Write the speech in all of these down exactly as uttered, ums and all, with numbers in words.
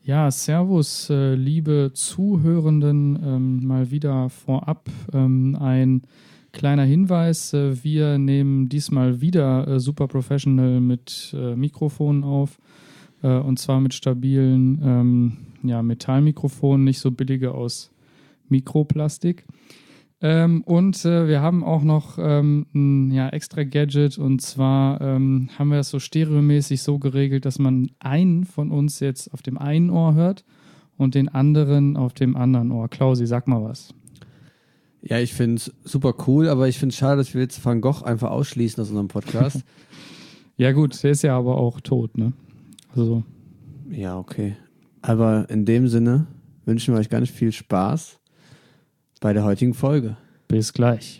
Ja, servus, äh, liebe Zuhörenden, ähm, mal wieder vorab ähm, ein kleiner Hinweis. Äh, wir nehmen diesmal wieder äh, super professional mit äh, Mikrofonen auf, äh, und zwar mit stabilen ähm, ja, Metallmikrofonen, nicht so billige aus Mikroplastik. Ähm, und äh, wir haben auch noch ähm, ein ja, extra Gadget, und zwar ähm, haben wir es so stereomäßig so geregelt, dass man einen von uns jetzt auf dem einen Ohr hört und den anderen auf dem anderen Ohr. Klausi, sag mal was. Ja, ich finde es super cool, aber ich finde es schade, dass wir jetzt Van Gogh einfach ausschließen aus unserem Podcast. Ja gut, der ist ja aber auch tot, ne? Also. Ja, okay. Aber in dem Sinne wünschen wir euch ganz viel Spaß bei der heutigen Folge. Bis gleich.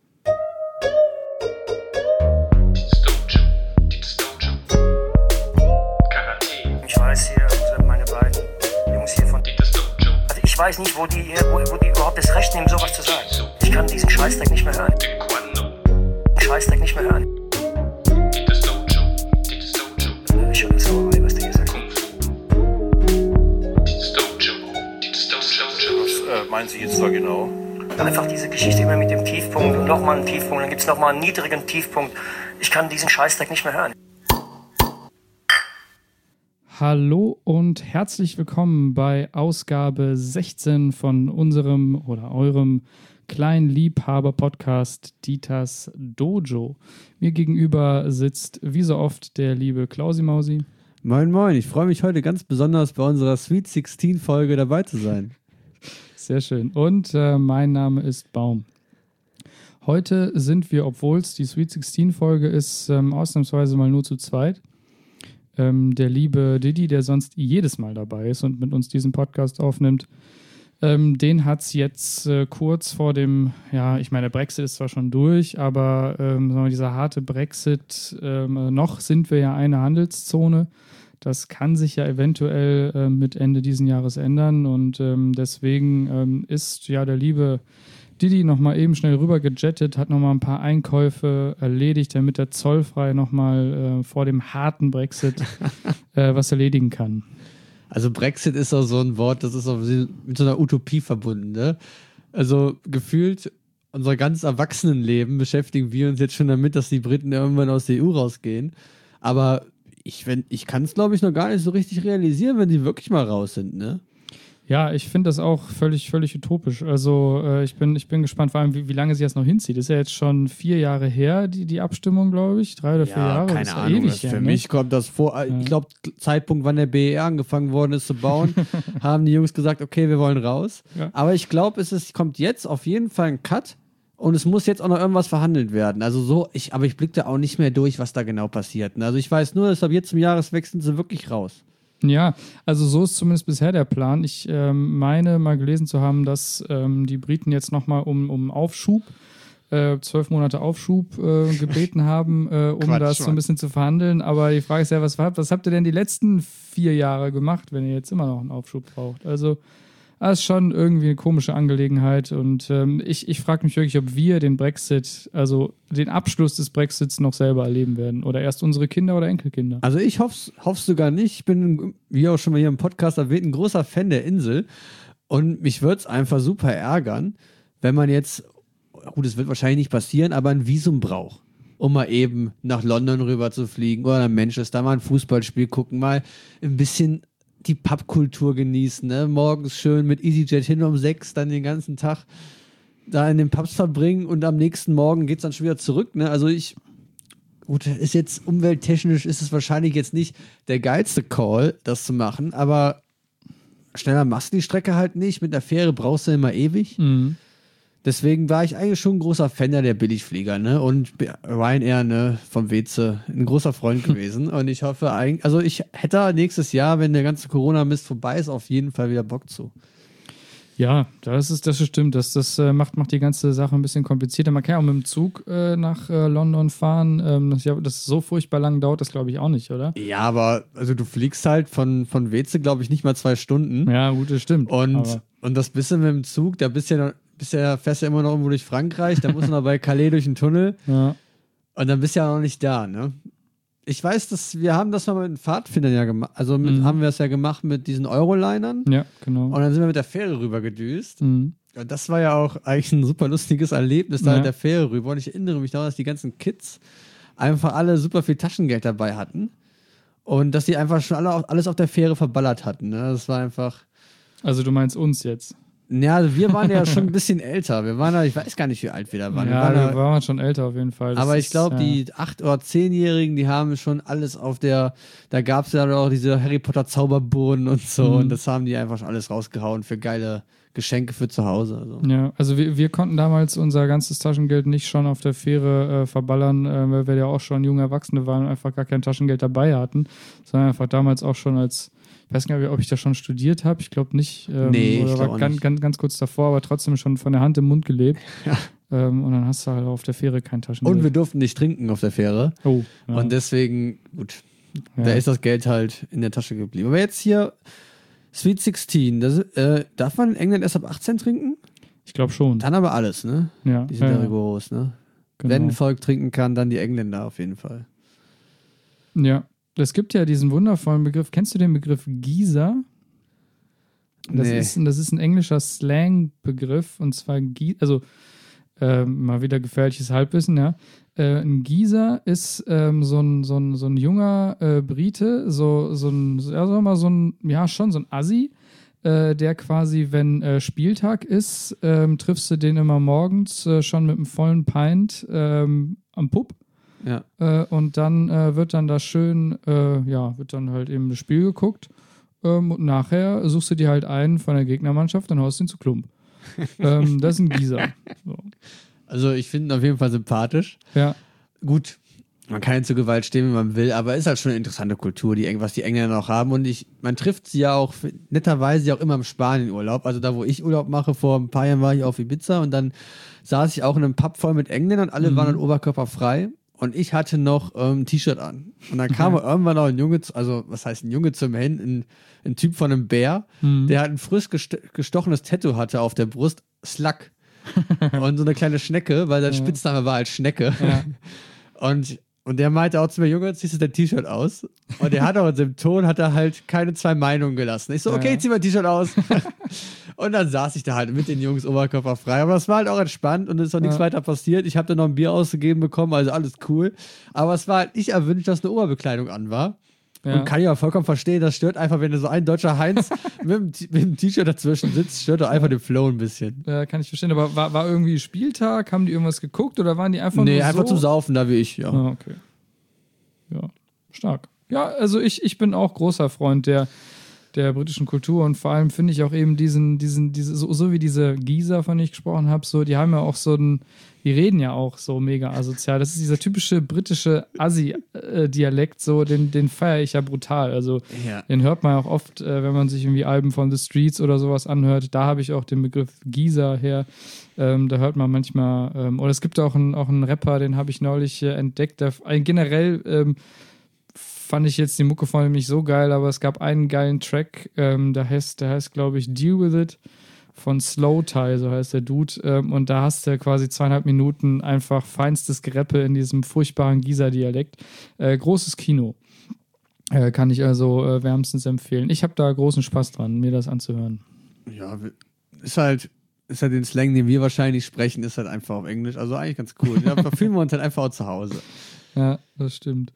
Ich weiß hier, also meine beiden Jungs hier von also ich weiß nicht, wo die, wo, wo die überhaupt das Recht nehmen, sowas zu sagen. Ich kann diesen Scheißdreck nicht mehr hören. Scheißdreck nicht mehr hören. Ich höre das Sauerei, was der hier sagt. Was äh, meinen Sie jetzt da genau? Einfach diese Geschichte immer mit dem Tiefpunkt und nochmal einen Tiefpunkt, dann gibt es nochmal einen niedrigen Tiefpunkt. Ich kann diesen Scheißdreck nicht mehr hören. Hallo und herzlich willkommen bei Ausgabe sechzehn von unserem oder eurem kleinen Liebhaber-Podcast Dieters Dojo. Mir gegenüber sitzt wie so oft der liebe Klausi Mausi. Moin moin, ich freue mich heute ganz besonders bei unserer Sweet sechzehn Folge dabei zu sein. Sehr schön. Und äh, mein Name ist Baum. Heute sind wir, obwohl es die Sweet sechzehn Folge ist, ähm, ausnahmsweise mal nur zu zweit. Ähm, der liebe Didi, der sonst jedes Mal dabei ist und mit uns diesen Podcast aufnimmt, ähm, den hat es jetzt äh, kurz vor dem, ja, ich meine, der Brexit ist zwar schon durch, aber ähm, sagen wir, dieser harte Brexit, ähm, noch sind wir ja eine Handelszone. Das kann sich ja eventuell äh, mit Ende diesen Jahres ändern, und ähm, deswegen ähm, ist ja der liebe Didi nochmal eben schnell rüber gejettet, hat nochmal ein paar Einkäufe erledigt, damit er zollfrei nochmal äh, vor dem harten Brexit äh, was erledigen kann. Also Brexit ist auch so ein Wort, das ist auch mit so einer Utopie verbunden, ne? Also gefühlt unser ganzes Erwachsenenleben beschäftigen wir uns jetzt schon damit, dass die Briten irgendwann aus der E U rausgehen, aber ich, ich kann es, glaube ich, noch gar nicht so richtig realisieren, wenn die wirklich mal raus sind, ne? Ja, ich finde das auch völlig, völlig utopisch. Also äh, ich bin, ich bin gespannt, vor allem, wie, wie lange sie das noch hinzieht. Das ist ja jetzt schon vier Jahre her, die, die Abstimmung, glaube ich. Drei oder vier ja, Jahre. Keine das ist ja Ahnung. ewig Das her, für ne? mich kommt das vor. Ja. Ich glaube, Zeitpunkt, wann der B E R angefangen worden ist zu bauen, haben die Jungs gesagt, okay, wir wollen raus. Ja. Aber ich glaube, es ist, kommt jetzt auf jeden Fall ein Cut. Und es muss jetzt auch noch irgendwas verhandelt werden. Also so, ich, aber ich blicke da auch nicht mehr durch, was da genau passiert. Also ich weiß nur, dass ab jetzt zum Jahreswechsel sind sie wirklich raus. Ja, also so ist zumindest bisher der Plan. Ich ähm, meine mal gelesen zu haben, dass ähm, die Briten jetzt nochmal um, um Aufschub, äh, zwölf Monate Aufschub äh, gebeten haben, äh, um Quatsch, das so ein bisschen zu verhandeln. Aber die Frage ist ja, was, was habt ihr denn die letzten vier Jahre gemacht, wenn ihr jetzt immer noch einen Aufschub braucht? Also das ist schon irgendwie eine komische Angelegenheit, und ähm, ich, ich frage mich wirklich, ob wir den Brexit, also den Abschluss des Brexits noch selber erleben werden, oder erst unsere Kinder oder Enkelkinder. Also ich hoffe es sogar nicht. Ich bin, wie auch schon mal hier im Podcast erwähnt, ein großer Fan der Insel, und mich würde es einfach super ärgern, wenn man jetzt, gut, es wird wahrscheinlich nicht passieren, aber ein Visum braucht, um mal eben nach London rüber zu fliegen oder nach Manchester, mal ein Fußballspiel gucken, mal ein bisschen die Pubkultur genießen, ne? Morgens schön mit EasyJet hin um sechs, dann den ganzen Tag da in den Pubs verbringen, und am nächsten Morgen geht es dann schon wieder zurück, ne? Also ich, gut, ist jetzt umwelttechnisch, ist es wahrscheinlich jetzt nicht der geilste Call, das zu machen, aber schneller machst du die Strecke halt nicht, mit der Fähre brauchst du immer ewig. Mhm. Deswegen war ich eigentlich schon ein großer Fan der Billigflieger, ne? Und Ryanair, ne, vom Weze, ein großer Freund gewesen. Und ich hoffe eigentlich, also ich hätte nächstes Jahr, wenn der ganze Corona-Mist vorbei ist, auf jeden Fall wieder Bock zu. Ja, das ist, das ist stimmt. Das, das äh, macht, macht die ganze Sache ein bisschen komplizierter. Man kann ja auch mit dem Zug äh, nach äh, London fahren. Ähm, das, ja, das so furchtbar lang dauert das, glaube ich, auch nicht, oder? Ja, aber also du fliegst halt von, von Weze, glaube ich, nicht mal zwei Stunden. Ja, gut, das stimmt. Und, und das bisschen mit dem Zug, da bist du ja noch, bist ja, fährst ja immer noch irgendwo durch Frankreich, da musst du noch bei Calais durch den Tunnel, ja. Und dann bist du ja noch nicht da, ne? Ich weiß, dass wir haben das mal mit den Pfadfindern ja gemacht. Also mit, Mhm. haben wir es ja gemacht mit diesen Eurolinern. Ja, genau. Und dann sind wir mit der Fähre rüber gedüst. Mhm. Und das war ja auch eigentlich ein super lustiges Erlebnis, da Ja. mit der Fähre rüber. Und ich erinnere mich daran, dass die ganzen Kids einfach alle super viel Taschengeld dabei hatten. Und dass die einfach schon alle alles auf der Fähre verballert hatten. Ne? Das war einfach. Also du meinst uns jetzt? Ja, also wir waren ja schon ein bisschen älter. Wir waren ja, ich weiß gar nicht, wie alt wir da waren. Ja, wir waren wir waren schon älter auf jeden Fall. Das aber ich ist, glaube, ja. die acht- oder zehnjährigen, die haben schon alles auf der, da gab es ja auch diese Harry Potter Zauberbohnen und so. Mhm. Und das haben die einfach schon alles rausgehauen für geile Geschenke für zu Hause. Also. Ja, also wir, wir konnten damals unser ganzes Taschengeld nicht schon auf der Fähre äh, verballern, äh, weil wir ja auch schon junge Erwachsene waren und einfach gar kein Taschengeld dabei hatten, sondern einfach damals auch schon als, ich weiß gar nicht, ob ich da schon studiert habe, ich glaube nicht. Ähm, Nee, ich oder glaub war auch ganz, nicht. ganz, ganz kurz davor, aber trotzdem schon von der Hand im Mund gelebt. Ja. Ähm, und dann hast du halt auf der Fähre kein Taschengeld. Und wir durften nicht trinken auf der Fähre. oh, ja. Und deswegen, gut, ja. da ist das Geld halt in der Tasche geblieben. Aber jetzt hier Sweet sechzehn, das, äh, darf man in England erst ab achtzehn trinken? Ich glaube schon. Dann aber alles, ne? Ja, Die sind ja, ja ja. rigoros, ne? Genau. Wenn ein Volk trinken kann, dann die Engländer auf jeden Fall. Ja, es gibt ja diesen wundervollen Begriff. Kennst du den Begriff Geezer? Das, Nee. ist, das ist ein englischer Slang-Begriff und zwar, Gie- also äh, mal wieder gefährliches Halbwissen, ja. Äh, ein Geezer ist ähm, so, ein, so, ein, so ein junger äh, Brite, so, so ein, ja, sagen wir mal, so ein, ja, schon so ein Assi, äh, der quasi, wenn äh, Spieltag ist, ähm, triffst du den immer morgens äh, schon mit einem vollen Pint ähm, am Pub. Ja. Äh, und dann äh, wird dann da schön, äh, ja, wird dann halt eben das Spiel geguckt. Ähm, und nachher suchst du dir halt einen von der Gegnermannschaft, dann haust du ihn zu Klump. ähm, das ist ein Gießer. So. Also ich finde ihn auf jeden Fall sympathisch. Ja, Gut, man kann nicht zur Gewalt stehen, wenn man will, aber ist halt schon eine interessante Kultur, die, Eng- was die Engländer noch haben. Und ich, man trifft sie ja auch netterweise auch immer im Spanienurlaub. Also da, wo ich Urlaub mache, vor ein paar Jahren war ich auf Ibiza und dann saß ich auch in einem Pub voll mit Engländern und alle Mhm. waren dann oberkörperfrei. Und ich hatte noch ähm, ein T-Shirt an. Und dann kam irgendwann noch ein Junge, zu- also was heißt ein Junge zum Hin, ein, ein Typ von einem Bär, Mhm. der halt ein frisch gest gestochenes Tattoo hatte auf der Brust, Slug. Und so eine kleine Schnecke, weil sein Ja. Spitzname war halt Schnecke. ja. Und, und der meinte auch zu mir, Junge, ziehst du dein T-Shirt aus? Und der hat auch in seinem Ton, hat er halt keine zwei Meinungen gelassen. Ich so, Ja. okay, zieh mein T-Shirt aus. Und dann saß ich da halt mit den Jungs oberkörperfrei. Aber das war halt auch entspannt und es ist auch nichts Ja. weiter passiert. Ich habe dann noch ein Bier ausgegeben bekommen, also alles cool. Aber es war halt nicht erwünscht, dass eine Oberbekleidung an war. Ja. Und kann ich auch vollkommen verstehen, das stört einfach, wenn du so ein deutscher Heinz mit dem T- mit dem T-Shirt dazwischen sitzt, stört doch einfach den Flow ein bisschen. Ja, kann ich verstehen. Aber war, war irgendwie Spieltag? Haben die irgendwas geguckt oder waren die einfach Nee, nur einfach so? zum Saufen, da wie ich, ja. Ah, okay. Ja, stark. Ja, also ich, ich bin auch großer Freund der, der britischen Kultur und vor allem finde ich auch eben diesen, diesen, diese, so, so wie diese Geezer, von denen ich gesprochen habe, so, die haben ja auch so ein, die reden ja auch so mega asozial. Das ist dieser typische britische Assi-Dialekt, so, den, den feiere ich ja brutal. Also Ja. den hört man ja auch oft, äh, wenn man sich irgendwie Alben von The Streets oder sowas anhört. Da habe ich auch den Begriff Geezer her. Ähm, da hört man manchmal, ähm, oder es gibt auch einen, auch einen Rapper, den habe ich neulich äh, entdeckt. Der, ein, generell ähm, fand ich jetzt die Mucke von ihm nicht so geil, aber es gab einen geilen Track, ähm, der heißt, der heißt, glaube ich, Deal With It von Slow Tie, so heißt der Dude. Ähm, und da hast du quasi zweieinhalb Minuten einfach feinstes Gereppe in diesem furchtbaren Gießer-Dialekt. Äh, großes Kino. Äh, kann ich also äh, wärmstens empfehlen. Ich habe da großen Spaß dran, mir das anzuhören. Ja, ist halt, ist halt den Slang, den wir wahrscheinlich sprechen, ist halt einfach auf Englisch. Also eigentlich ganz cool. Da fühlen wir uns halt einfach auch zu Hause. Ja, das stimmt.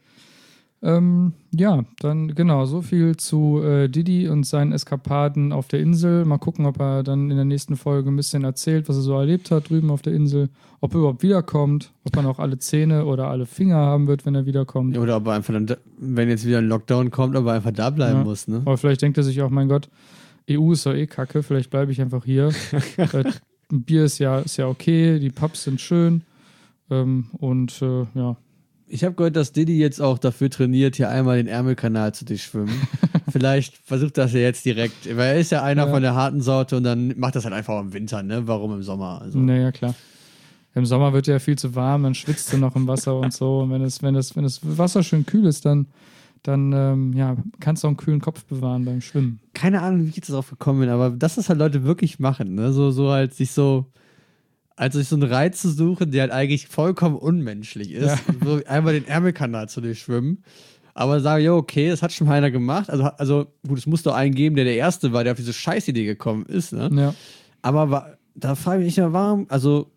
Ähm, ja, dann genau, so viel zu äh, Diddy und seinen Eskapaden auf der Insel. Mal gucken, ob er dann in der nächsten Folge ein bisschen erzählt, was er so erlebt hat drüben auf der Insel. Ob er überhaupt wiederkommt, ob er noch alle Zähne oder alle Finger haben wird, wenn er wiederkommt. Oder ob er einfach dann, wenn jetzt wieder ein Lockdown kommt, ob er einfach da bleiben Ja. muss, ne? Aber vielleicht denkt er sich auch, mein Gott, E U ist doch eh kacke, vielleicht bleibe ich einfach hier. äh, ein Bier ist ja, ist ja okay, die Pubs sind schön. Ähm, und äh, ja, Ich habe gehört, dass Diddy jetzt auch dafür trainiert, hier einmal den Ärmelkanal zu durchschwimmen. Vielleicht versucht das ja jetzt direkt, weil er ist ja einer Ja. von der harten Sorte und dann macht das halt einfach im Winter, ne? Warum im Sommer? Also. naja, klar. Im Sommer wird ja viel zu warm, dann schwitzt du noch im Wasser und so. Und wenn es, wenn es, wenn das Wasser schön kühl ist, dann, dann ähm, ja, kannst du auch einen kühlen Kopf bewahren beim Schwimmen. Keine Ahnung, wie ich jetzt darauf gekommen bin, aber dass das halt Leute wirklich machen, ne? So, so halt sich so als sich so einen Reiz zu suchen, der halt eigentlich vollkommen unmenschlich ist. Ja. Und so einmal den Ärmelkanal zu durchschwimmen. Aber sage, ja, okay, das hat schon mal einer gemacht. Also, also gut, es muss doch einen geben, der der Erste war, der auf diese Scheißidee gekommen ist. Ne? Ja. Aber wa- da frage ich mich ja, warum, also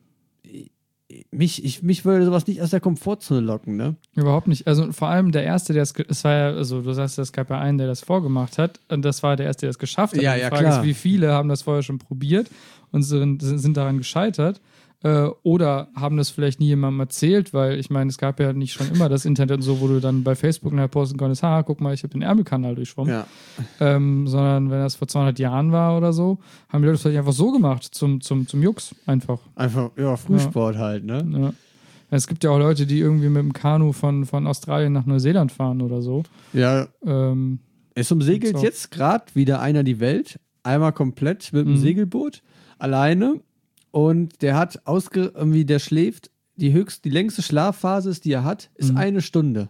mich, ich, mich würde sowas nicht aus der Komfortzone locken, ne? Überhaupt nicht. Also vor allem der Erste, der es, ge- es war ja, also du sagst, es gab ja einen, der das vorgemacht hat und das war der Erste, der es geschafft hat. Ja, Und die ja, Frage klar. ist, wie viele haben das vorher schon probiert und sind, sind daran gescheitert äh, oder haben das vielleicht nie jemandem erzählt, weil ich meine, es gab ja nicht schon immer das Internet und so, wo du dann bei Facebook nachher posten konntest, ha, guck mal, ich habe den Ärmelkanal durchschwommen. Ja. Ähm, sondern wenn das vor zweihundert Jahren war oder so, haben die Leute das vielleicht einfach so gemacht, zum, zum, zum Jux einfach. Einfach, ja, Frühsport halt, ne? Ja. Es gibt ja auch Leute, die irgendwie mit dem Kanu von, von Australien nach Neuseeland fahren oder so. Ja, Ähm, es umsegelt So. jetzt gerade wieder einer die Welt. Einmal komplett mit dem Mhm. Segelboot. Alleine. Und der hat ausge... irgendwie, der schläft. Die höchst, die längste Schlafphase, ist, die er hat, ist Mhm. eine Stunde.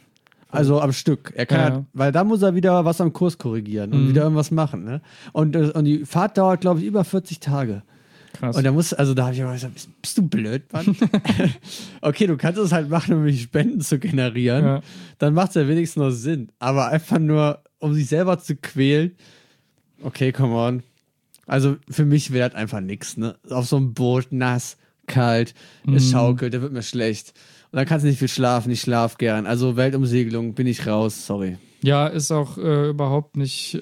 Also am Stück. Er kann Ja, halt, ja. weil da muss er wieder was am Kurs korrigieren und Mhm. wieder irgendwas machen. Ne? Und, äh, und die Fahrt dauert, glaube ich, über vierzig Tage. krass. Und da muss, also da habe ich aber gesagt, bist, bist du blöd, Mann? Okay, du kannst es halt machen, um mich Spenden zu generieren. Ja. Dann macht es ja wenigstens noch Sinn. Aber einfach nur, um sich selber zu quälen. Okay, come on. Also für mich wäre das einfach nichts, ne? Auf so einem Boot, nass, kalt, es Mhm. schaukelt, da wird mir schlecht. Und dann kannst du nicht viel schlafen, ich schlaf gern. Also Weltumsegelung, bin ich raus, sorry. Ja, ist auch äh, überhaupt nicht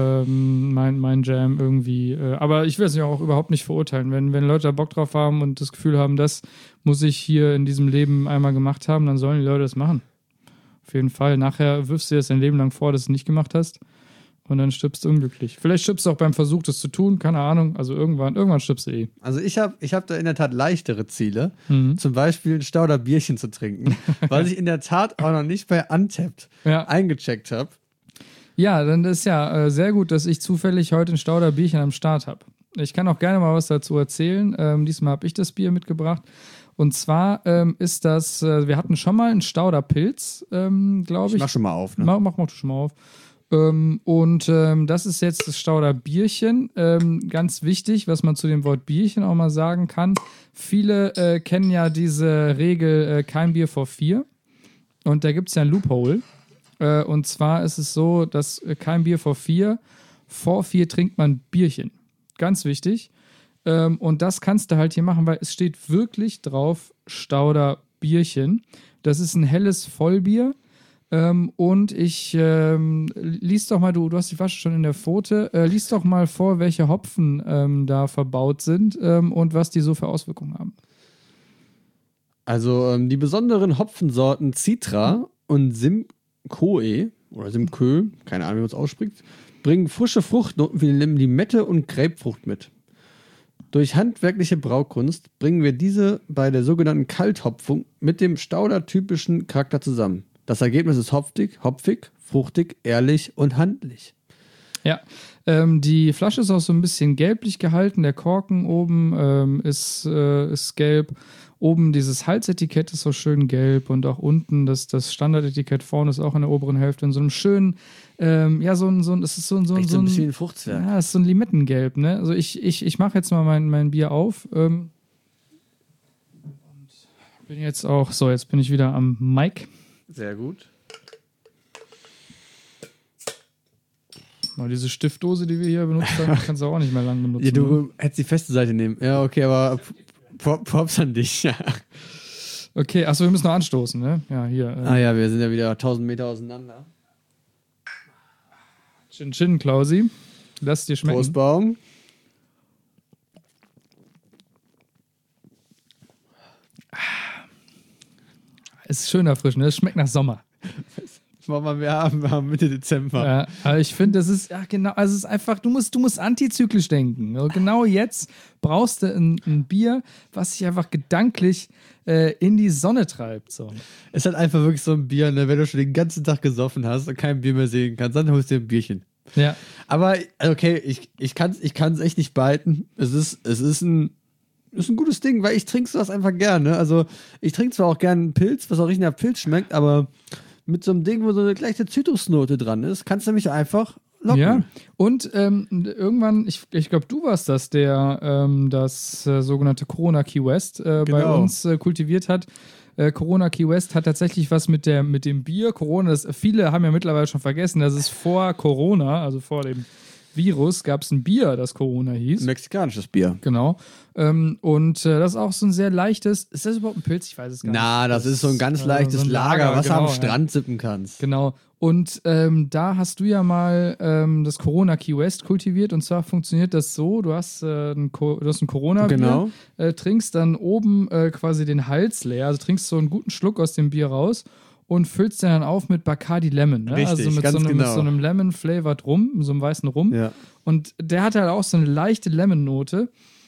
ähm, mein, mein Jam irgendwie. Äh, aber ich will es ja auch überhaupt nicht verurteilen. Wenn, wenn Leute da Bock drauf haben und das Gefühl haben, das muss ich hier in diesem Leben einmal gemacht haben, dann sollen die Leute das machen. Auf jeden Fall. Nachher wirfst du dir das dein Leben lang vor, dass du es nicht gemacht hast. Und dann stirbst du unglücklich. Vielleicht stirbst du auch beim Versuch, das zu tun. Keine Ahnung. Also irgendwann, irgendwann stirbst du eh. Also ich habe ich hab da in der Tat leichtere Ziele. Mhm. Zum Beispiel ein Stauder Bierchen zu trinken, weil ich in der Tat auch noch nicht bei Untapped Ja. eingecheckt habe. Ja, dann ist ja äh, sehr gut, dass ich zufällig heute ein Stauder Bierchen am Start habe. Ich kann auch gerne mal was dazu erzählen. Ähm, diesmal habe ich das Bier mitgebracht. Und zwar ähm, ist das, äh, wir hatten schon mal einen Stauder Pilz, ähm, glaube Ich ich. mach schon mal auf, ne? Mach, mach, mach du schon mal auf. Ähm, und ähm, das ist jetzt das Stauder Bierchen. Ähm, ganz wichtig, was man zu dem Wort Bierchen auch mal sagen kann. Viele äh, kennen ja diese Regel äh, kein Bier vor vier. Und da gibt es ja ein Loophole. Äh, und zwar ist es so, dass äh, kein Bier vor vier. Vor vier trinkt man Bierchen. Ganz wichtig. Ähm, und das kannst du halt hier machen, weil es steht wirklich drauf Stauder Bierchen. Das ist ein helles Vollbier. Ähm, und ich ähm, lies doch mal, du, du hast die Flasche schon in der Pfote, äh, lies doch mal vor, welche Hopfen ähm, da verbaut sind ähm, und was die so für Auswirkungen haben. Also ähm, die besonderen Hopfensorten Citra und Simcoe oder Simcoe, keine Ahnung, wie man es ausspricht, bringen frische Fruchtnoten wie Limette und Grapefrucht mit. Durch handwerkliche Braukunst bringen wir diese bei der sogenannten Kalthopfung mit dem Stauder-typischen Charakter zusammen. Das Ergebnis ist hopfig, hopfig, fruchtig, ehrlich und handlich. Ja, ähm, die Flasche ist auch so ein bisschen gelblich gehalten. Der Korken oben ähm, ist, äh, ist gelb. Oben dieses Halsetikett ist so schön gelb und auch unten das, das Standardetikett vorne ist auch in der oberen Hälfte in so einem schönen, ähm, ja, so ein, so ein, das ist so ein, so ein, Echt so so ein ein, bisschen wie ein Fruchtzwerg. ja, ist so ein Limettengelb, ne? Also ich, ich, ich mache jetzt mal mein, mein Bier auf. Ähm, und bin jetzt auch, so, jetzt bin ich wieder am Mic. Sehr gut. Mal diese Stiftdose, die wir hier benutzt haben, kannst du auch nicht mehr lang benutzen. Ja, ne? du hättest die feste Seite nehmen. Ja, okay, aber Pro- Props an dich. Ja. Okay, achso, wir müssen noch anstoßen, ne? Ja, hier. Äh, Ah ja, wir sind ja wieder tausend Meter auseinander. Chin Chin, Klausi. Lass dir schmecken. Großbaum. Ist schön erfrischend, es schmeckt nach Sommer. Wollen wir mehr haben, wir haben Mitte Dezember. Ja, aber ich finde, das ist, ja genau, also es ist einfach, du musst, du musst antizyklisch denken. Also genau jetzt brauchst du ein, ein Bier, was dich einfach gedanklich äh, in die Sonne treibt. So. Es ist halt einfach wirklich so ein Bier, ne? Wenn du schon den ganzen Tag gesoffen hast und kein Bier mehr sehen kannst, dann holst du dir ein Bierchen. Ja. Aber, okay, ich, ich kann es ich kann's echt nicht behalten. Es ist, es ist ein, ist ein gutes Ding, weil ich trinke sowas einfach gerne. Also, ich trinke zwar auch gerne einen Pilz, was auch richtig nach Pilz schmeckt, aber mit so einem Ding, wo so eine leichte Zitrusnote dran ist, kannst du nämlich einfach locken. Ja, und ähm, irgendwann, ich, ich glaube, du warst das, der ähm, das äh, sogenannte Corona Key West äh, bei Genau. uns äh, kultiviert hat. Äh, Corona Key West hat tatsächlich was mit, der, mit dem Bier. Corona, das, viele haben ja mittlerweile schon vergessen, dass es vor Corona, also vor dem Virus, gab es ein Bier, das Corona hieß. Mexikanisches Bier. Genau. Ähm, und äh, das ist auch so ein sehr leichtes. Ist das überhaupt ein Pilz? Ich weiß es gar Na, nicht. das ist so ein ganz äh, leichtes so ein Lager, was du genau, am Strand sippen kannst. Ja. Genau. Und ähm, da hast du ja mal ähm, das Corona Key West kultiviert. Und zwar funktioniert das so: Du hast, äh, ein, Co- du hast ein Corona-Bier, Genau. äh, trinkst dann oben äh, quasi den Hals leer, also trinkst so einen guten Schluck aus dem Bier raus und füllst den dann auf mit Bacardi Lemon. Ne? Richtig, also mit ganz so, einem, genau. mit so einem Lemon-Flavored Rum, so einem weißen Rum. Ja. Und der hat halt auch so eine leichte Lemon-Note.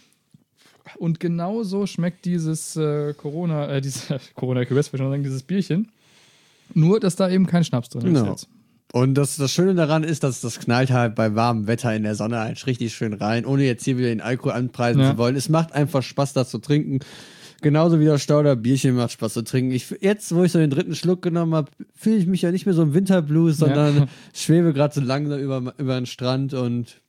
Und genau so schmeckt dieses äh, Corona, äh, dieses Corona Key West, würde ich schon sagen, dieses Bierchen. Nur, dass da eben kein Schnaps drin ist Genau. jetzt. Und das, das Schöne daran ist, dass das knallt halt bei warmem Wetter in der Sonne halt richtig schön rein, ohne jetzt hier wieder den Alkohol anpreisen Ja. zu wollen. Es macht einfach Spaß, das zu trinken. Genauso wie das Stauder Bierchen macht Spaß zu trinken. Ich, jetzt, wo ich so den dritten Schluck genommen habe, fühle ich mich ja nicht mehr so im Winterblues, sondern Ja. schwebe gerade so langsam über, über den Strand. Und,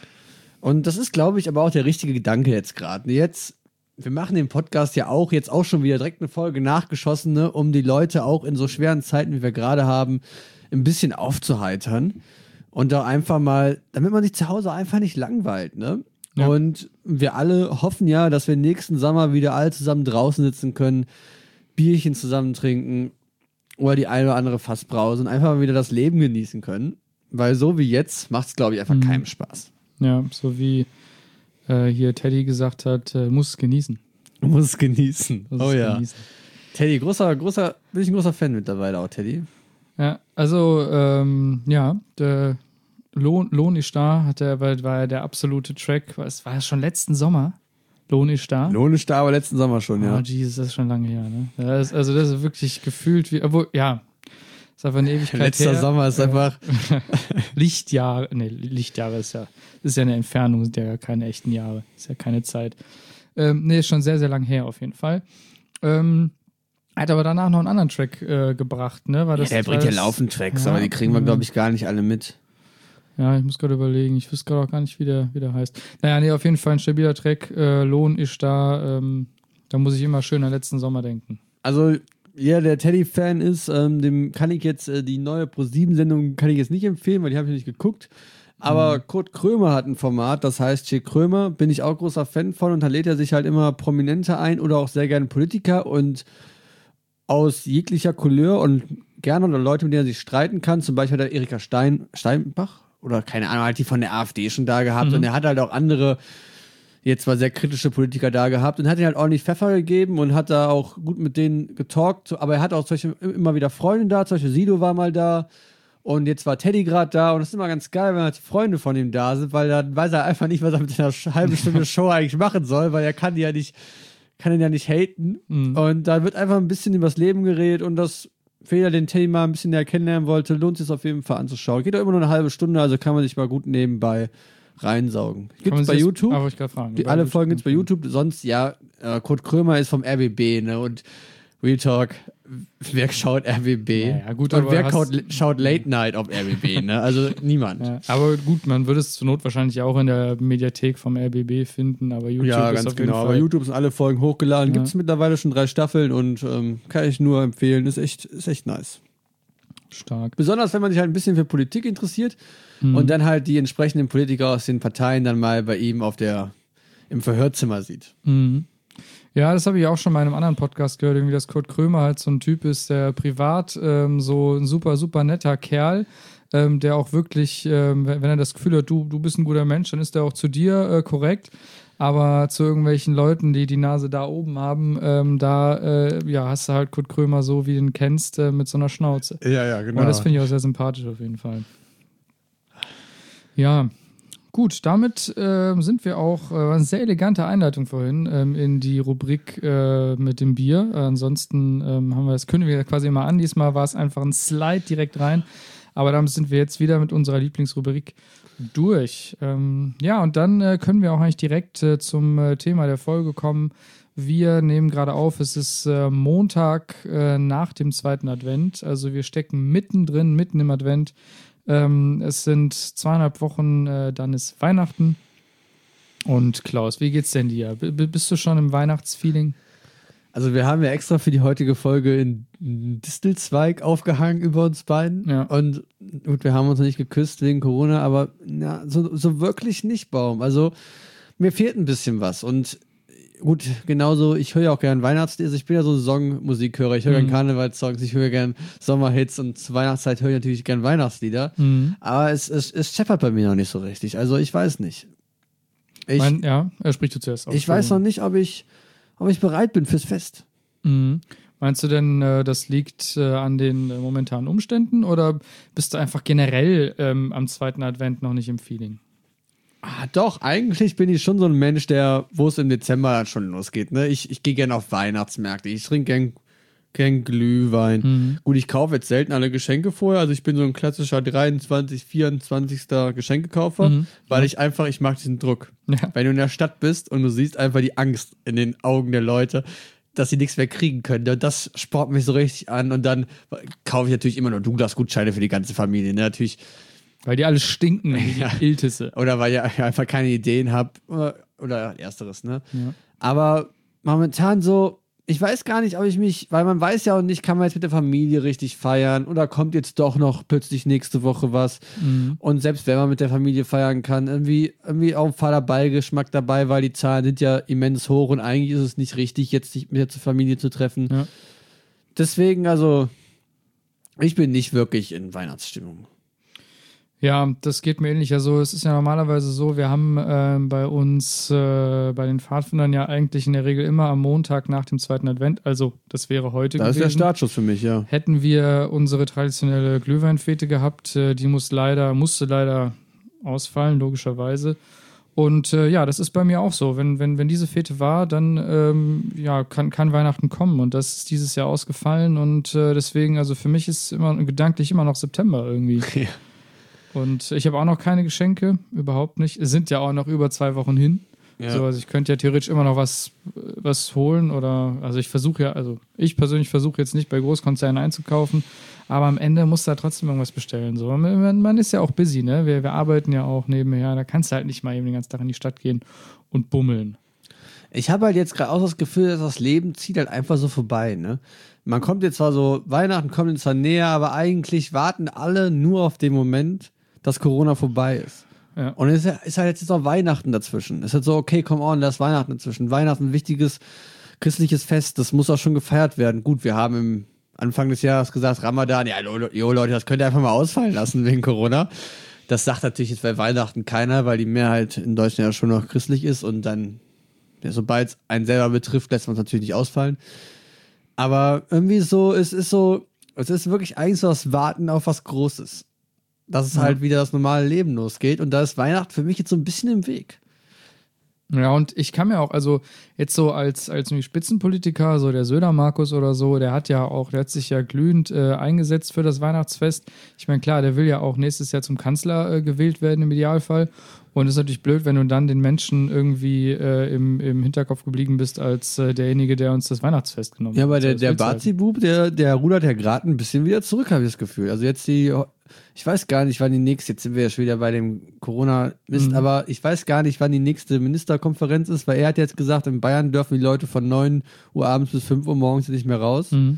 und das ist, glaube ich, aber auch der richtige Gedanke jetzt gerade. Jetzt, wir machen den Podcast ja auch, jetzt auch schon wieder direkt eine Folge nachgeschossen, ne, um die Leute auch in so schweren Zeiten, wie wir gerade haben, ein bisschen aufzuheitern. Und da einfach mal, damit man sich zu Hause einfach nicht langweilt, ne? Ja. Und wir alle hoffen ja, dass wir nächsten Sommer wieder alle zusammen draußen sitzen können, Bierchen zusammen trinken oder die eine oder andere Fassbrause und einfach mal wieder das Leben genießen können. Weil so wie jetzt macht es, glaube ich, einfach Mhm. keinem Spaß. Ja, so wie äh, hier Teddy gesagt hat, äh, muss es genießen. Du musst es genießen. Muss oh es ja. genießen. Teddy, großer, großer, bin ich ein großer Fan mittlerweile auch, Teddy. Ja, also, ähm, ja, der Lohn, Lohn ist da, hat der, war, war ja der absolute Track. Es war ja schon letzten Sommer. Lohn ist da. Lohn ist da, aber letzten Sommer schon, ja. Oh, Jesus, das ist schon lange her, ne? Das ist, also, das ist wirklich gefühlt wie, obwohl, ja, ist einfach eine Ewigkeit Letzter her. Sommer ist einfach. Lichtjahre, ne, Lichtjahre ist ja, ist ja eine Entfernung, sind ja keine echten Jahre, ist ja keine Zeit. Ähm, ne, ist schon sehr, sehr lang her auf jeden Fall. Ähm, hat aber danach noch einen anderen Track äh, gebracht, ne? War das, Ja, der war bringt ja das- laufend Tracks, Ja, aber die kriegen wir, ja. glaube ich, gar nicht alle mit. Ja, ich muss gerade überlegen. Ich wüsste gerade auch gar nicht, wie der, wie der heißt. Naja, nee, auf jeden Fall ein stabiler Track. Äh, Lohn ist da. Ähm, da muss ich immer schön an letzten Sommer denken. Also, jeder, der Teddy-Fan ist, ähm, dem kann ich jetzt äh, die neue ProSieben-Sendung kann ich jetzt nicht empfehlen, weil die habe ich nicht geguckt. Aber Mhm. Kurt Krömer hat ein Format, das heißt Che Krömer, bin ich auch großer Fan von, und da lädt er sich halt immer Prominente ein oder auch sehr gerne Politiker und aus jeglicher Couleur und gerne oder Leute, mit denen er sich streiten kann. Zum Beispiel hat er Erika Stein, Steinbach oder keine Ahnung, halt die von der AfD schon da gehabt, Mhm. und er hat halt auch andere, jetzt zwar sehr kritische Politiker da gehabt und hat ihnen halt ordentlich Pfeffer gegeben und hat da auch gut mit denen getalkt, aber er hat auch zum Beispiel immer wieder Freunde da, zum Beispiel Sido war mal da und jetzt war Teddy gerade da, und das ist immer ganz geil, wenn halt Freunde von ihm da sind, weil dann weiß er einfach nicht, was er mit einer halben Stunde Show eigentlich machen soll, weil er kann die ja nicht, kann ihn ja nicht haten, Mhm. und da wird einfach ein bisschen übers Leben geredet, und das, für jeder, den Teddy mal ein bisschen näher kennenlernen wollte, lohnt sich auf jeden Fall anzuschauen. Geht auch immer nur eine halbe Stunde, also kann man sich mal gut nebenbei reinsaugen. Kann Gibt man es bei sich das- YouTube? Ah, wollte ich gerade fragen. Die, Bei alle YouTube Folgen gibt es bei kann- YouTube. Sonst, ja, äh, Kurt Krömer ist vom R B B, ne? Und Real Talk, wer schaut R B B? Ja, ja, gut, und aber wer hast- schaut, schaut Late Night auf R B B, ne? Also niemand. Ja, aber gut, man würde es zur Not wahrscheinlich auch in der Mediathek vom R B B finden, aber YouTube Ja, ist ganz auf jeden genau. Fall. Aber YouTube sind alle Folgen hochgeladen. Ja. Gibt es mittlerweile schon drei Staffeln, und ähm, kann ich nur empfehlen. Ist echt, ist echt nice. Stark. Besonders, wenn man sich halt ein bisschen für Politik interessiert Mhm. und dann halt die entsprechenden Politiker aus den Parteien dann mal bei ihm auf der, im Verhörzimmer sieht. Mhm. Ja, das habe ich auch schon mal in einem anderen Podcast gehört, irgendwie, dass Kurt Krömer halt so ein Typ ist, der privat ähm, so ein super, super netter Kerl, ähm, der auch wirklich, ähm, wenn wenn er das Gefühl hat, du, du bist ein guter Mensch, dann ist er auch zu dir äh, korrekt. Aber zu irgendwelchen Leuten, die die Nase da oben haben, ähm, da äh, ja, hast du halt Kurt Krömer so, wie du ihn kennst, äh, mit so einer Schnauze. Ja, ja, genau. Und das finde ich auch sehr sympathisch auf jeden Fall. Ja, gut, damit äh, sind wir auch, äh, war eine sehr elegante Einleitung vorhin ähm, in die Rubrik äh, mit dem Bier. Äh, ansonsten ähm, haben wir das, kündigen wir quasi immer an. Diesmal war es einfach ein Slide direkt rein. Aber damit sind wir jetzt wieder mit unserer Lieblingsrubrik durch. Ähm, ja, und dann äh, können wir auch eigentlich direkt äh, zum äh, Thema der Folge kommen. Wir nehmen gerade auf, es ist äh, Montag äh, nach dem zweiten Advent. Also wir stecken mittendrin, mitten im Advent. Ähm, es sind zweieinhalb Wochen, äh, dann ist Weihnachten. Und Klaus, wie geht's denn dir? B- bist du schon im Weihnachtsfeeling? Also wir haben ja extra für die heutige Folge einen Distelzweig aufgehangen über uns beiden. Ja. Und gut, wir haben uns noch nicht geküsst wegen Corona, aber na, so, so wirklich nicht, Baum. Also mir fehlt ein bisschen was. Und gut, genauso, ich höre ja auch gern Weihnachtslieder. Also ich bin ja so ein Songmusikhörer. Ich höre Mhm. gern Karnevalssongs, ich höre gern Sommerhits und zur Weihnachtszeit höre ich natürlich gern Weihnachtslieder. Mhm. Aber es, es, es scheppert bei mir noch nicht so richtig. Also ich weiß nicht. Ich, Mein, ja, er spricht du zuerst aus. ich weiß noch nicht, ob ich, ob ich bereit bin fürs Fest. Mhm. Meinst du denn, äh, das liegt äh, an den äh, momentanen Umständen oder bist du einfach generell ähm, am zweiten Advent noch nicht im Feeling? Ah, doch, eigentlich bin ich schon so ein Mensch, der, wo es im Dezember dann schon losgeht. Ne? Ich, ich gehe gerne auf Weihnachtsmärkte, ich trinke gern, gern Glühwein. Mhm. Gut, ich kaufe jetzt selten alle Geschenke vorher, also ich bin so ein klassischer dreiundzwanzig, vierundzwanzigster Geschenkekaufer, Mhm. weil Ja. ich einfach, ich mag diesen Druck. Ja. Wenn du in der Stadt bist und du siehst einfach die Angst in den Augen der Leute, dass sie nichts mehr kriegen können. Und das spornt mich so richtig an. Und dann kaufe ich natürlich immer nur Douglas-Gutscheine für die ganze Familie. Ne? Natürlich. Weil die alle stinken wie Ja. die Iltisse. Oder weil ich einfach keine Ideen habe. Oder, oder ersteres, ne? Ja. Aber momentan so, ich weiß gar nicht, ob ich mich, weil man weiß ja auch nicht, kann man jetzt mit der Familie richtig feiern oder kommt jetzt doch noch plötzlich nächste Woche was. Mhm. Und selbst wenn man mit der Familie feiern kann, irgendwie, irgendwie auch ein fader Beigeschmack dabei, weil die Zahlen sind ja immens hoch und eigentlich ist es nicht richtig, jetzt sich mit der Familie zu treffen. Ja. Deswegen, also, ich bin nicht wirklich in Weihnachtsstimmung. Ja, das geht mir ähnlich. Also es ist ja normalerweise so, wir haben ähm, bei uns, äh, bei den Pfadfindern ja eigentlich in der Regel immer am Montag nach dem zweiten Advent, also das wäre heute Das ist gewesen. der Startschuss für mich, ja. Hätten wir unsere traditionelle Glühweinfete gehabt, äh, die muss leider, musste leider ausfallen, logischerweise. Und äh, ja, das ist bei mir auch so. Wenn, wenn, wenn diese Fete war, dann ähm, ja, kann, kann Weihnachten kommen. Und das ist dieses Jahr ausgefallen. Und äh, deswegen, also für mich ist immer gedanklich immer noch September irgendwie. Ja. Und ich habe auch noch keine Geschenke, überhaupt nicht. Es sind ja auch noch über zwei Wochen hin. Ja. So, also ich könnte ja theoretisch immer noch was, was holen oder, also ich versuche ja, also ich persönlich versuche jetzt nicht bei Großkonzernen einzukaufen, aber am Ende muss da trotzdem irgendwas bestellen. So. Man, man ist ja auch busy, ne? Wir, wir arbeiten ja auch nebenher, da kannst du halt nicht mal eben den ganzen Tag in die Stadt gehen und bummeln. Ich habe halt jetzt gerade auch das Gefühl, dass das Leben zieht halt einfach so vorbei, ne? Man kommt jetzt zwar so, Weihnachten kommt jetzt zwar näher, aber eigentlich warten alle nur auf den Moment, dass Corona vorbei ist. Ja. Und es ist halt jetzt auch Weihnachten dazwischen. Es ist halt so, okay, come on, da ist Weihnachten dazwischen. Weihnachten, ein wichtiges christliches Fest, das muss auch schon gefeiert werden. Gut, wir haben im Anfang des Jahres gesagt, Ramadan, ja, jo Leute, das könnt ihr einfach mal ausfallen lassen wegen Corona. Das sagt natürlich jetzt bei Weihnachten keiner, weil die Mehrheit in Deutschland ja schon noch christlich ist und dann, ja, sobald es einen selber betrifft, lässt man es natürlich nicht ausfallen. Aber irgendwie so, es ist so, es ist wirklich eigentlich so das Warten auf was Großes. Dass es Ja. halt wieder das normale Leben losgeht. Und da ist Weihnachten für mich jetzt so ein bisschen im Weg. Ja, und ich kann mir auch, also jetzt so als, als irgendwie Spitzenpolitiker, so der Söder Markus oder so, der hat ja auch, der hat sich ja glühend äh, eingesetzt für das Weihnachtsfest. Ich meine, klar, der will ja auch nächstes Jahr zum Kanzler äh, gewählt werden im Idealfall. Und es ist natürlich blöd, wenn du dann den Menschen irgendwie äh, im, im Hinterkopf geblieben bist als äh, derjenige, der uns das Weihnachtsfest genommen Ja, hat. aber der, So, das der willst du halt. Bazi-Bub, der, der rudert ja gerade ein bisschen wieder zurück, habe ich das Gefühl. Also jetzt die, ich weiß gar nicht, wann die nächste, jetzt sind wir ja schon wieder bei dem Corona-Mist, Mhm. aber ich weiß gar nicht, wann die nächste Ministerkonferenz ist, weil er hat jetzt gesagt, in Bayern dürfen die Leute von neun Uhr abends bis fünf Uhr morgens nicht mehr raus. Mhm.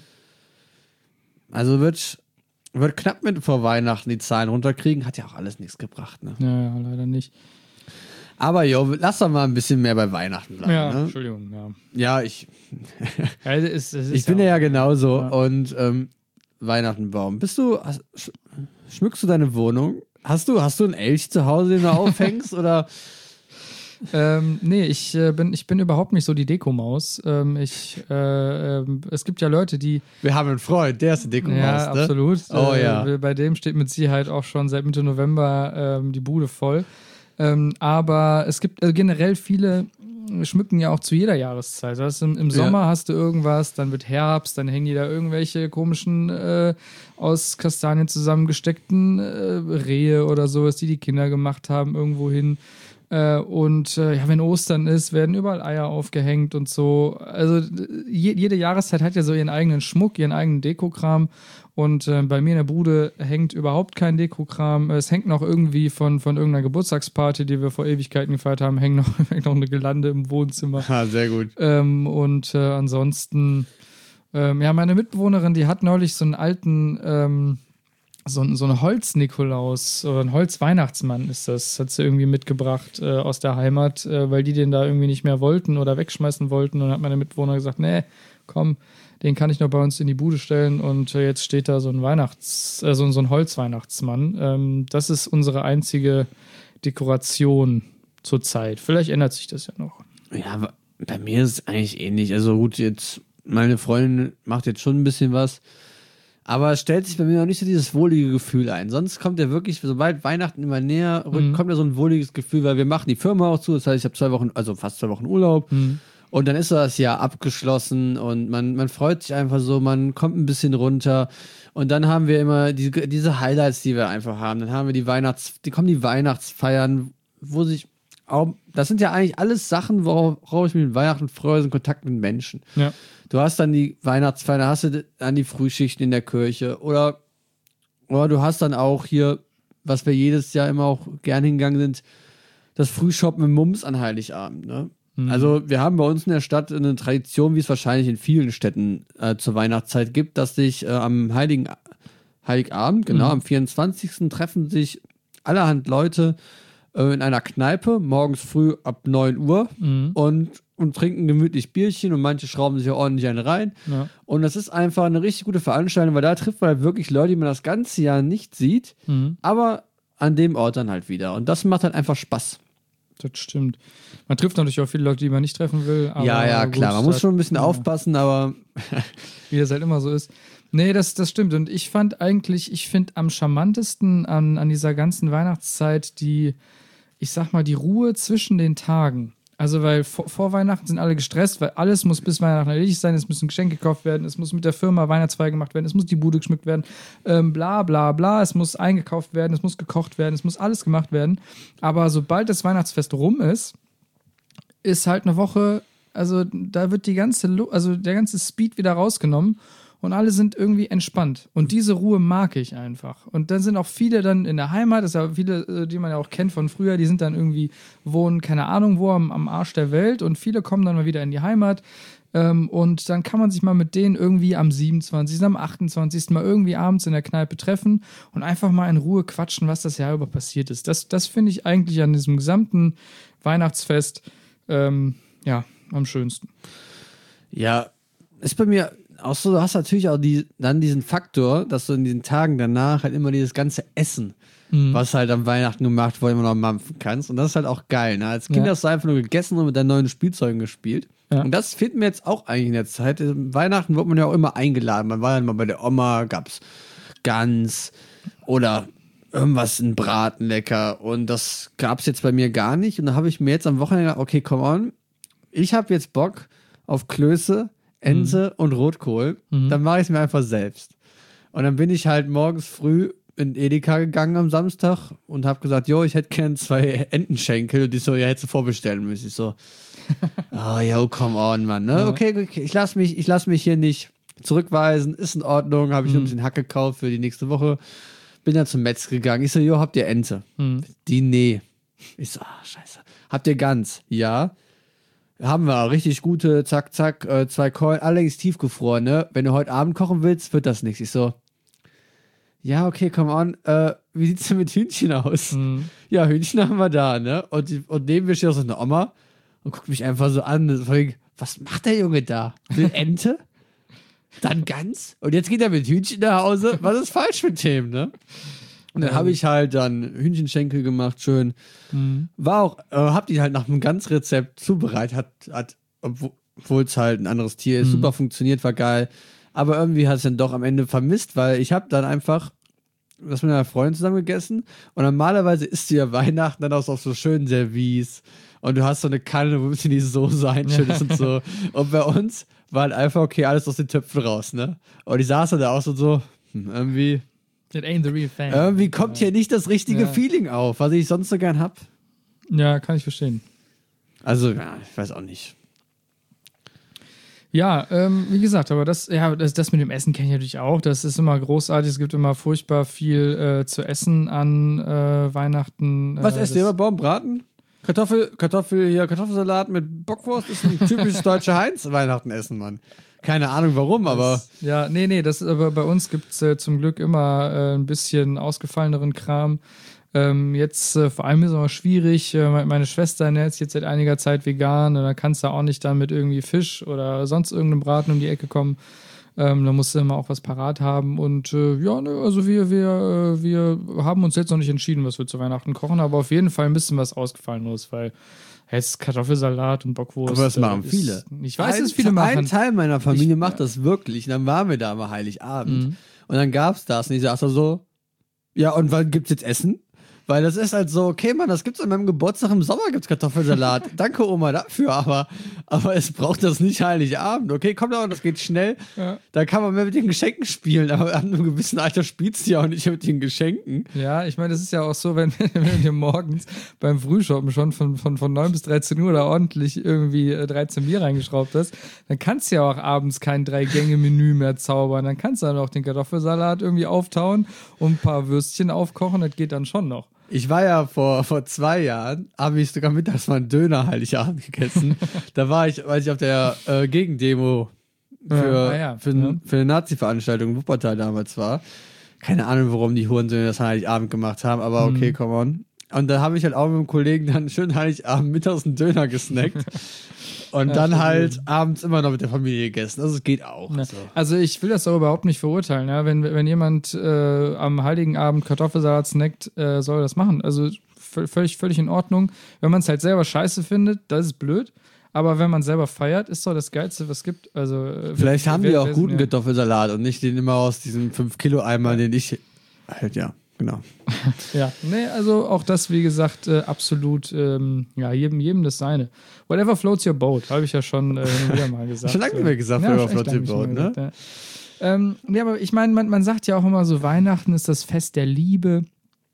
Also wird, wird knapp mit vor Weihnachten die Zahlen runterkriegen, hat ja auch alles nichts gebracht, ne? Ja, ja, leider nicht. Aber jo, lass doch mal ein bisschen mehr bei Weihnachten bleiben, Ja, ne? Entschuldigung, ja. Ja, ich, ja es, es ist ich bin ja, ja auch- genauso. Ja. Und ähm, Weihnachtenbaum. Bist du, hast, sch, schmückst du deine Wohnung? Hast du, hast du einen Elch zu Hause, den du aufhängst? Oder? Ähm, nee, ich, äh, bin, ich bin überhaupt nicht so die Dekomaus. Ähm, ich, äh, ähm, es gibt ja Leute, die. Wir haben einen Freund, der ist eine Dekomaus, Ja, ne? absolut. Oh äh, ja. Bei dem steht mit Sicherheit auch schon seit Mitte November ähm, die Bude voll. Ähm, aber es gibt äh, generell viele, äh, schmücken ja auch zu jeder Jahreszeit. Das heißt, im, im Sommer Ja. hast du irgendwas, dann wird Herbst, dann hängen die da irgendwelche komischen, äh, aus Kastanien zusammengesteckten äh, Rehe oder sowas, die die Kinder gemacht haben, irgendwo hin. Äh, und äh, ja, wenn Ostern ist, werden überall Eier aufgehängt und so. Also je, jede Jahreszeit hat ja so ihren eigenen Schmuck, ihren eigenen Dekokram. Und äh, bei mir in der Bude hängt überhaupt kein Dekokram. Es hängt noch irgendwie von, von irgendeiner Geburtstagsparty, die wir vor Ewigkeiten gefeiert haben, hängt noch, hängt noch eine Girlande im Wohnzimmer. Ah, sehr gut. Ähm, und äh, ansonsten, ähm, ja, meine Mitbewohnerin, die hat neulich so einen alten, ähm, so, so einen Holz-Nikolaus oder ein Holz-Weihnachtsmann ist das, hat sie irgendwie mitgebracht äh, aus der Heimat, äh, weil die den da irgendwie nicht mehr wollten oder wegschmeißen wollten. Und dann hat meine Mitbewohner gesagt, nee, komm, den kann ich noch bei uns in die Bude stellen. Und äh, jetzt steht da so ein Weihnachts-, äh, so, so ein Holz-Weihnachtsmann. Ähm, das ist unsere einzige Dekoration zurzeit. Vielleicht ändert sich das ja noch. Ja, aber bei mir ist es eigentlich ähnlich. Also gut, jetzt, meine Freundin macht jetzt schon ein bisschen was. Aber es stellt sich bei mir noch nicht so dieses wohlige Gefühl ein. Sonst kommt ja wirklich, sobald Weihnachten immer näher rückt, mhm. kommt ja so ein wohliges Gefühl, weil wir machen die Firma auch zu. Das heißt, ich habe zwei Wochen, also fast zwei Wochen Urlaub. Mhm. Und dann ist so das Jahr abgeschlossen und man, man freut sich einfach so, man kommt ein bisschen runter. Und dann haben wir immer die, diese Highlights, die wir einfach haben. Dann haben wir die Weihnachts-, die kommen die Weihnachtsfeiern, wo sich auch, das sind ja eigentlich alles Sachen, worauf, worauf ich mich mit Weihnachten freue, sind Kontakt mit Menschen. Ja. Du hast dann die Weihnachtsfeier, da hast du dann die Frühschichten in der Kirche oder, oder du hast dann auch hier, was wir jedes Jahr immer auch gerne hingegangen sind, das Frühshoppen mit Mums an Heiligabend. Ne? Mhm. Also wir haben bei uns in der Stadt eine Tradition, wie es wahrscheinlich in vielen Städten äh, zur Weihnachtszeit gibt, dass sich äh, am Heiligen, Heiligabend, genau, mhm. am vierundzwanzigsten treffen sich allerhand Leute äh, in einer Kneipe, morgens früh ab neun Uhr mhm. und und trinken gemütlich Bierchen und manche schrauben sich ja ordentlich einen rein. Ja. Und das ist einfach eine richtig gute Veranstaltung, weil da trifft man halt wirklich Leute, die man das ganze Jahr nicht sieht, mhm. aber an dem Ort dann halt wieder. Und das macht halt einfach Spaß. Das stimmt. Man trifft natürlich auch viele Leute, die man nicht treffen will. Aber ja, ja, klar. Man muss schon ein bisschen ja. aufpassen, aber wie das halt immer so ist. Nee, das, das stimmt. Und ich fand eigentlich, ich finde am charmantesten an, an dieser ganzen Weihnachtszeit die, ich sag mal, die Ruhe zwischen den Tagen. Also, weil vor, vor Weihnachten sind alle gestresst, weil alles muss bis Weihnachten erledigt sein, es müssen Geschenke gekauft werden, es muss mit der Firma Weihnachtsfeier gemacht werden, es muss die Bude geschmückt werden, ähm, bla bla bla, es muss eingekauft werden, es muss gekocht werden, es muss alles gemacht werden. Aber sobald das Weihnachtsfest rum ist, ist halt eine Woche, also da wird die ganze, also der ganze Speed wieder rausgenommen. Und alle sind irgendwie entspannt. Und diese Ruhe mag ich einfach. Und dann sind auch viele dann in der Heimat, das sind ja viele, die man ja auch kennt von früher, die sind dann irgendwie, wohnen, keine Ahnung wo, am, am Arsch der Welt. Und viele kommen dann mal wieder in die Heimat. Ähm, und dann kann man sich mal mit denen irgendwie am siebenundzwanzigsten, am achtundzwanzigsten mal irgendwie abends in der Kneipe treffen und einfach mal in Ruhe quatschen, was das Jahr über passiert ist. Das, das finde ich eigentlich an diesem gesamten Weihnachtsfest ähm, ja, am schönsten. Ja, ist bei mir auch so, du hast natürlich auch die, dann diesen Faktor, dass du in diesen Tagen danach halt immer dieses ganze Essen, mhm. was halt am Weihnachten gemacht wurde, immer noch mampfen kannst. Und das ist halt auch geil. Ne? Als Kind ja. hast du einfach nur gegessen und mit deinen neuen Spielzeugen gespielt. Ja. Und das fehlt mir jetzt auch eigentlich in der Zeit. Weihnachten wird man ja auch immer eingeladen. Man war dann mal bei der Oma, gab's Gans oder irgendwas, ein Braten lecker. Und das gab's jetzt bei mir gar nicht. Und da habe ich mir jetzt am Wochenende gedacht, okay, come on, ich habe jetzt Bock auf Klöße, Ente mhm. und Rotkohl, mhm. dann mache ich es mir einfach selbst. Und dann bin ich halt morgens früh in Edeka gegangen am Samstag und habe gesagt, jo, ich hätte gern zwei Entenschenkel. Und die so, ja, hättest du vorbestellen müssen. Ich so, oh, yo, come on, Mann. Ne? Ja. Okay, okay, ich lasse mich, ich lass mich hier nicht zurückweisen. Ist in Ordnung, habe ich mhm. nur ein bisschen Hack gekauft für die nächste Woche. Bin dann zum Metz gegangen. Ich so, jo, habt ihr Ente? Mhm. Die, nee. Ich so, ah, scheiße. Habt ihr Gans? Ja. Haben wir, richtig gute, zack, zack, äh, zwei Keulen, allerdings tiefgefroren, ne? Wenn du heute Abend kochen willst, wird das nichts. Ich so, ja, okay, come on, äh, wie sieht's denn mit Hühnchen aus? Mhm. Ja, Hühnchen haben wir da, ne? Und, die, und neben mir steht auch so eine Oma und guckt mich einfach so an, was macht der Junge da? Will Ente? Dann Gans? Und jetzt geht er mit Hühnchen nach Hause? Was ist falsch mit dem, ne? Und dann habe ich halt dann Hühnchenschenkel gemacht, schön. Mhm. War auch, äh, hab die halt nach einem Ganzrezept zubereitet, hat, hat obwohl es halt ein anderes Tier ist, mhm. super funktioniert, war geil. Aber irgendwie hat es dann doch am Ende vermisst, weil ich habe dann einfach das mit einer Freundin zusammen gegessen und normalerweise isst du ja Weihnachten dann auch auf so schönen Service und du hast so eine Kanne, wo ein bisschen die Soße einschüttest und so. Und bei uns war halt einfach, okay, alles aus den Töpfen raus, ne? Und die saßen da auch so, so hm, irgendwie It ain't the real thing. Irgendwie kommt hier nicht das richtige ja. Feeling auf, was ich sonst so gern hab. Ja, kann ich verstehen. Also, ja, ich weiß auch nicht. Ja, ähm, wie gesagt, aber das, ja, das, das mit dem Essen kenne ich natürlich auch. Das ist immer großartig. Es gibt immer furchtbar viel äh, zu essen an äh, Weihnachten. Was äh, esst ihr immer? Baumbraten? Kartoffel, Kartoffel, hier, Kartoffelsalat mit Bockwurst ist ein typisches deutsche Heinz-Weihnachten-Essen, Mann. Keine Ahnung warum, aber. Das, ja, nee, nee, das, aber bei uns gibt es äh, zum Glück immer äh, ein bisschen ausgefalleneren Kram. Ähm, jetzt äh, vor allem ist es auch schwierig. Äh, meine Schwester ernährt sich jetzt seit einiger Zeit vegan und da kannst du auch nicht dann mit irgendwie Fisch oder sonst irgendeinem Braten um die Ecke kommen. Ähm, da musst du immer auch was parat haben. Und äh, ja, ne, also wir, wir, äh, wir haben uns jetzt noch nicht entschieden, was wir zu Weihnachten kochen, aber auf jeden Fall ein bisschen was Ausgefallenes, weil jetzt Kartoffelsalat und Bockwurst. Aber das machen äh, viele. Ist, ich weiß, ein, dass viele machen. Ein Teil meiner Familie ich, macht das wirklich. Und dann waren wir da mal Heiligabend. Mhm. Und dann gab's das. Und ich sagte so, ja, und wann gibt's jetzt Essen? Weil das ist halt so, okay, Mann, das gibt's an meinem Geburtstag, im Sommer gibt's Kartoffelsalat. Danke, Oma, dafür, aber, aber es braucht das nicht Heiligabend. Okay, komm doch, das geht schnell. Ja. Da kann man mehr mit den Geschenken spielen, aber an einem gewissen Alter spielst du ja auch nicht mit den Geschenken. Ja, ich meine, das ist ja auch so, wenn, wenn du dir morgens beim Frühshoppen schon von, von, von neun bis dreizehn Uhr da ordentlich irgendwie dreizehn Bier reingeschraubt hast, dann kannst du ja auch abends kein Drei-Gänge-Menü mehr zaubern. Dann kannst du dann auch den Kartoffelsalat irgendwie auftauen und ein paar Würstchen aufkochen, das geht dann schon noch. Ich war ja vor, vor zwei Jahren, habe ich sogar mittags mal einen Döner Heiligabend gegessen. Da war ich, weil ich auf der äh, Gegendemo für, Ja, ah ja, für, ja. für eine Nazi-Veranstaltung in Wuppertal damals war. Keine Ahnung, warum die Hurensöhne das Heiligabend gemacht haben, aber okay, Mhm. come on. Und da habe ich halt auch mit einem Kollegen dann schön Heiligabend mittags einen Döner gesnackt. Und Ja, dann stabil. halt abends immer noch mit der Familie gegessen. Also es geht auch. Ne. So. Also ich will das auch überhaupt nicht verurteilen. Ja? Wenn, wenn jemand äh, am Heiligen Abend Kartoffelsalat snackt, äh, soll das machen. Also v- völlig, völlig in Ordnung. Wenn man es halt selber scheiße findet, das ist blöd. Aber wenn man selber feiert, ist doch das Geilste, was es gibt. Also, äh, Vielleicht wer- haben wer- die auch wer- guten ja. Kartoffelsalat und nicht den immer aus diesem fünf Kilo Eimer, den ich halt, ja, genau. Ja, nee, also auch das, wie gesagt, äh, absolut, ähm, ja, jedem, jedem das seine. Whatever floats your boat, habe ich ja schon äh, wieder mal gesagt. Schon lange nicht mehr gesagt, ja, whatever schon echt floats your lange nicht boat, mehr ne? gesagt, ja. Ähm, ja, aber ich meine, man, man sagt ja auch immer so, Weihnachten ist das Fest der Liebe.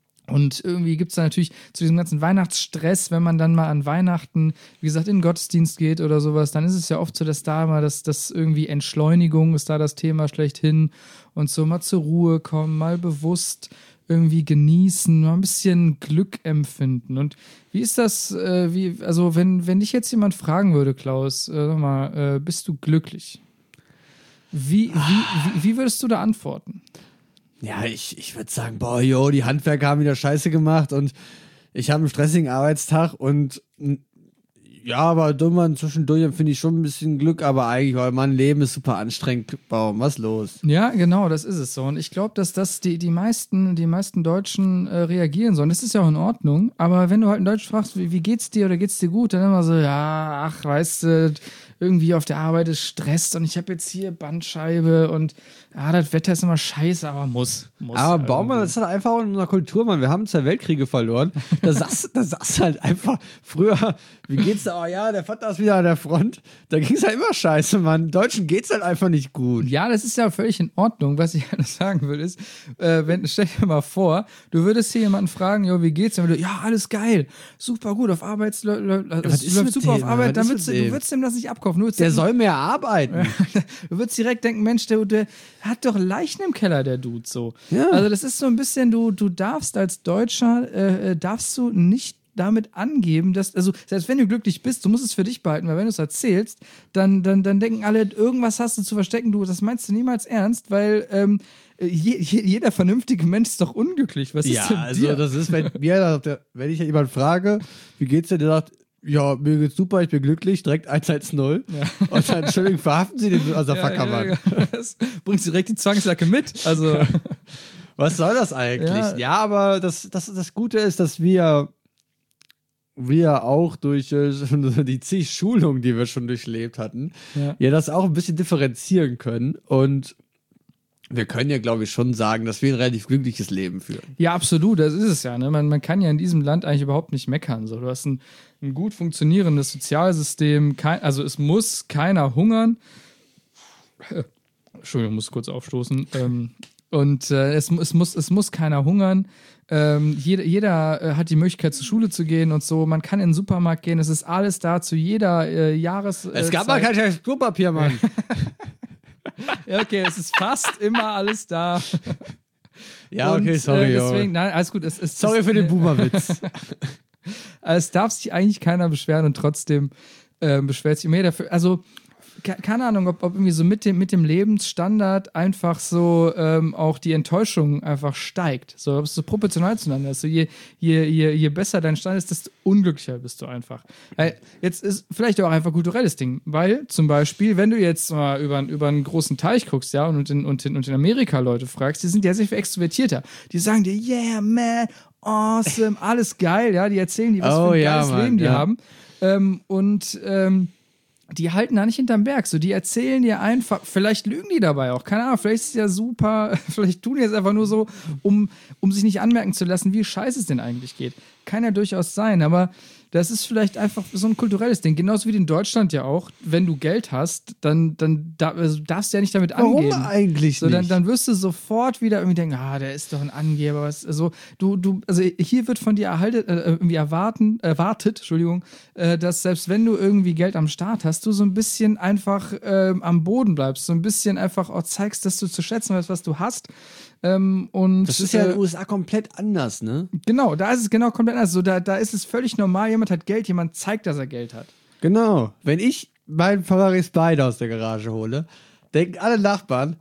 Und irgendwie gibt es da natürlich zu diesem ganzen Weihnachtsstress, wenn man dann mal an Weihnachten, wie gesagt, in den Gottesdienst geht oder sowas, dann ist es ja oft so, dass da mal das, das irgendwie Entschleunigung ist da das Thema schlechthin und so mal zur Ruhe kommen, mal bewusst irgendwie genießen, mal ein bisschen Glück empfinden. Und wie ist das, äh, wie, also wenn, wenn dich jetzt jemand fragen würde, Klaus, äh, sag mal, äh, bist du glücklich? Wie, wie, wie, wie würdest du da antworten? Ja, ich, ich würde sagen, boah, jo, die Handwerker haben wieder Scheiße gemacht und ich habe einen stressigen Arbeitstag und m, ja, aber dummer zwischendurch empfinde ich schon ein bisschen Glück, aber eigentlich, weil mein Leben ist super anstrengend. Baum, was los? Ja, genau, das ist es so. Und ich glaube, dass das die, die, meisten, die meisten Deutschen äh, reagieren sollen. Das ist ja auch in Ordnung. Aber wenn du halt in Deutsch fragst, wie, wie geht's dir oder geht's dir gut, dann immer so, ja, ach, weißt du, irgendwie auf der Arbeit ist Stress und ich habe jetzt hier Bandscheibe und ja, das Wetter ist immer scheiße, aber muss. muss Aber irgendwie. Baumann, das ist halt einfach in unserer Kultur, Mann. Wir haben zwei Weltkriege verloren. Da sagst da sagst du halt einfach, früher, wie geht's da? Oh ja, der Vater ist wieder an der Front. Da ging's halt immer scheiße, Mann. Deutschen geht's halt einfach nicht gut. Ja, das ist ja völlig in Ordnung. Was ich halt sagen will, ist, äh, wenn, stell dir mal vor, du würdest hier jemanden fragen, jo, wie geht's? Dann würde, ja, alles geil, super gut, auf Arbeit lä- lä- was es ist läuft mit super dem, auf Arbeit, was dann ist würdest du, mit du dem? würdest ihm das nicht abkaufen. Du würdest Der denken, soll mehr arbeiten. du würdest direkt denken, Mensch, der, der hat doch Leichen im Keller, der Dude, so. Ja. Also das ist so ein bisschen, du, du darfst als Deutscher, äh, darfst du nicht damit angeben, dass, also selbst wenn du glücklich bist, du musst es für dich behalten, weil wenn du es erzählst, dann, dann, dann denken alle, irgendwas hast du zu verstecken, du, das meinst du niemals ernst, weil ähm, je, je, jeder vernünftige Mensch ist doch unglücklich. Was Ja, ist denn also dir? das ist, wenn mir, wenn ich jemand frage, wie geht's dir, der sagt, ja, mir geht's super, ich bin glücklich, direkt eins eins null. Ja. Und dann, Entschuldigung, verhaften Sie den also ja, Fackermann. ja, ja. Das bringst direkt die Zwangsjacke mit. Also Was soll das eigentlich? Ja. Ja, aber das, das, das Gute ist, dass wir, wir auch durch äh, die zig Schulungen, die wir schon durchlebt hatten, Ja. ja, das auch ein bisschen differenzieren können. Und wir können ja, glaube ich, schon sagen, dass wir ein relativ glückliches Leben führen. ja, absolut, das ist es ja. Ne? Man, man kann ja in diesem Land eigentlich überhaupt nicht meckern. So. Du hast ein, ein gut funktionierendes Sozialsystem, kein, also es muss keiner hungern. Entschuldigung, ich muss kurz aufstoßen. Ähm, Und äh, es, es, muss, es muss keiner hungern. Ähm, jeder jeder äh, hat die Möglichkeit, zur Schule zu gehen und so. Man kann in den Supermarkt gehen. Es ist alles da zu jeder äh, Jahres. Äh, Es gab mal kein scheiß Klopapier, Mann. Ja, okay, es ist fast immer alles da. Ja, Und, okay, sorry. Äh, Junge. deswegen, nein, alles gut. Es, es, Sorry es, für den Boomer-Witz. Es darf sich eigentlich keiner beschweren und trotzdem äh, beschwert sich immer jeder dafür. Also, ke- keine Ahnung, ob, ob irgendwie so mit dem, mit dem Lebensstandard einfach so ähm, auch die Enttäuschung einfach steigt. So, ob es so proportional zueinander ist. So, je, je, je, je besser dein Stand ist, desto unglücklicher bist du einfach. Weil jetzt ist vielleicht auch einfach ein kulturelles Ding. Weil zum Beispiel, wenn du jetzt mal über, über einen großen Teich guckst, ja, und in, und in, und in Amerika Leute fragst, die sind ja sehr viel extrovertierter. Die sagen dir, yeah, man, awesome, alles geil, ja, die erzählen dir, was Oh, für ein ja, geiles Mann, Leben die ja. haben. Ähm, und ähm, die halten da nicht hinterm Berg. So, die erzählen dir einfach, vielleicht lügen die dabei auch, keine Ahnung, vielleicht ist es ja super, vielleicht tun die es einfach nur so, um, um sich nicht anmerken zu lassen, wie scheiße es denn eigentlich geht. Kann ja durchaus sein, aber das ist vielleicht einfach so ein kulturelles Ding. Genauso wie in Deutschland ja auch, wenn du Geld hast, dann, dann da, also darfst du ja nicht damit Warum angeben. eigentlich So, dann, nicht? dann wirst du sofort wieder irgendwie denken, ah, der ist doch ein Angeber. Was, also, du, du, also hier wird von dir erhaltet, äh, irgendwie erwarten, erwartet, Entschuldigung, äh, dass selbst wenn du irgendwie Geld am Start hast, du so ein bisschen einfach ähm, am Boden bleibst, so ein bisschen einfach auch zeigst, dass du zu schätzen weißt, was du hast. Ähm, und, Das ist ja in äh, den U S A komplett anders, ne? Genau, da ist es genau komplett anders. So, da, da ist es völlig normal, jemand hat Geld, jemand zeigt, dass er Geld hat. Genau. Wenn ich meinen Ferrari Spider aus der Garage hole, denken alle Nachbarn,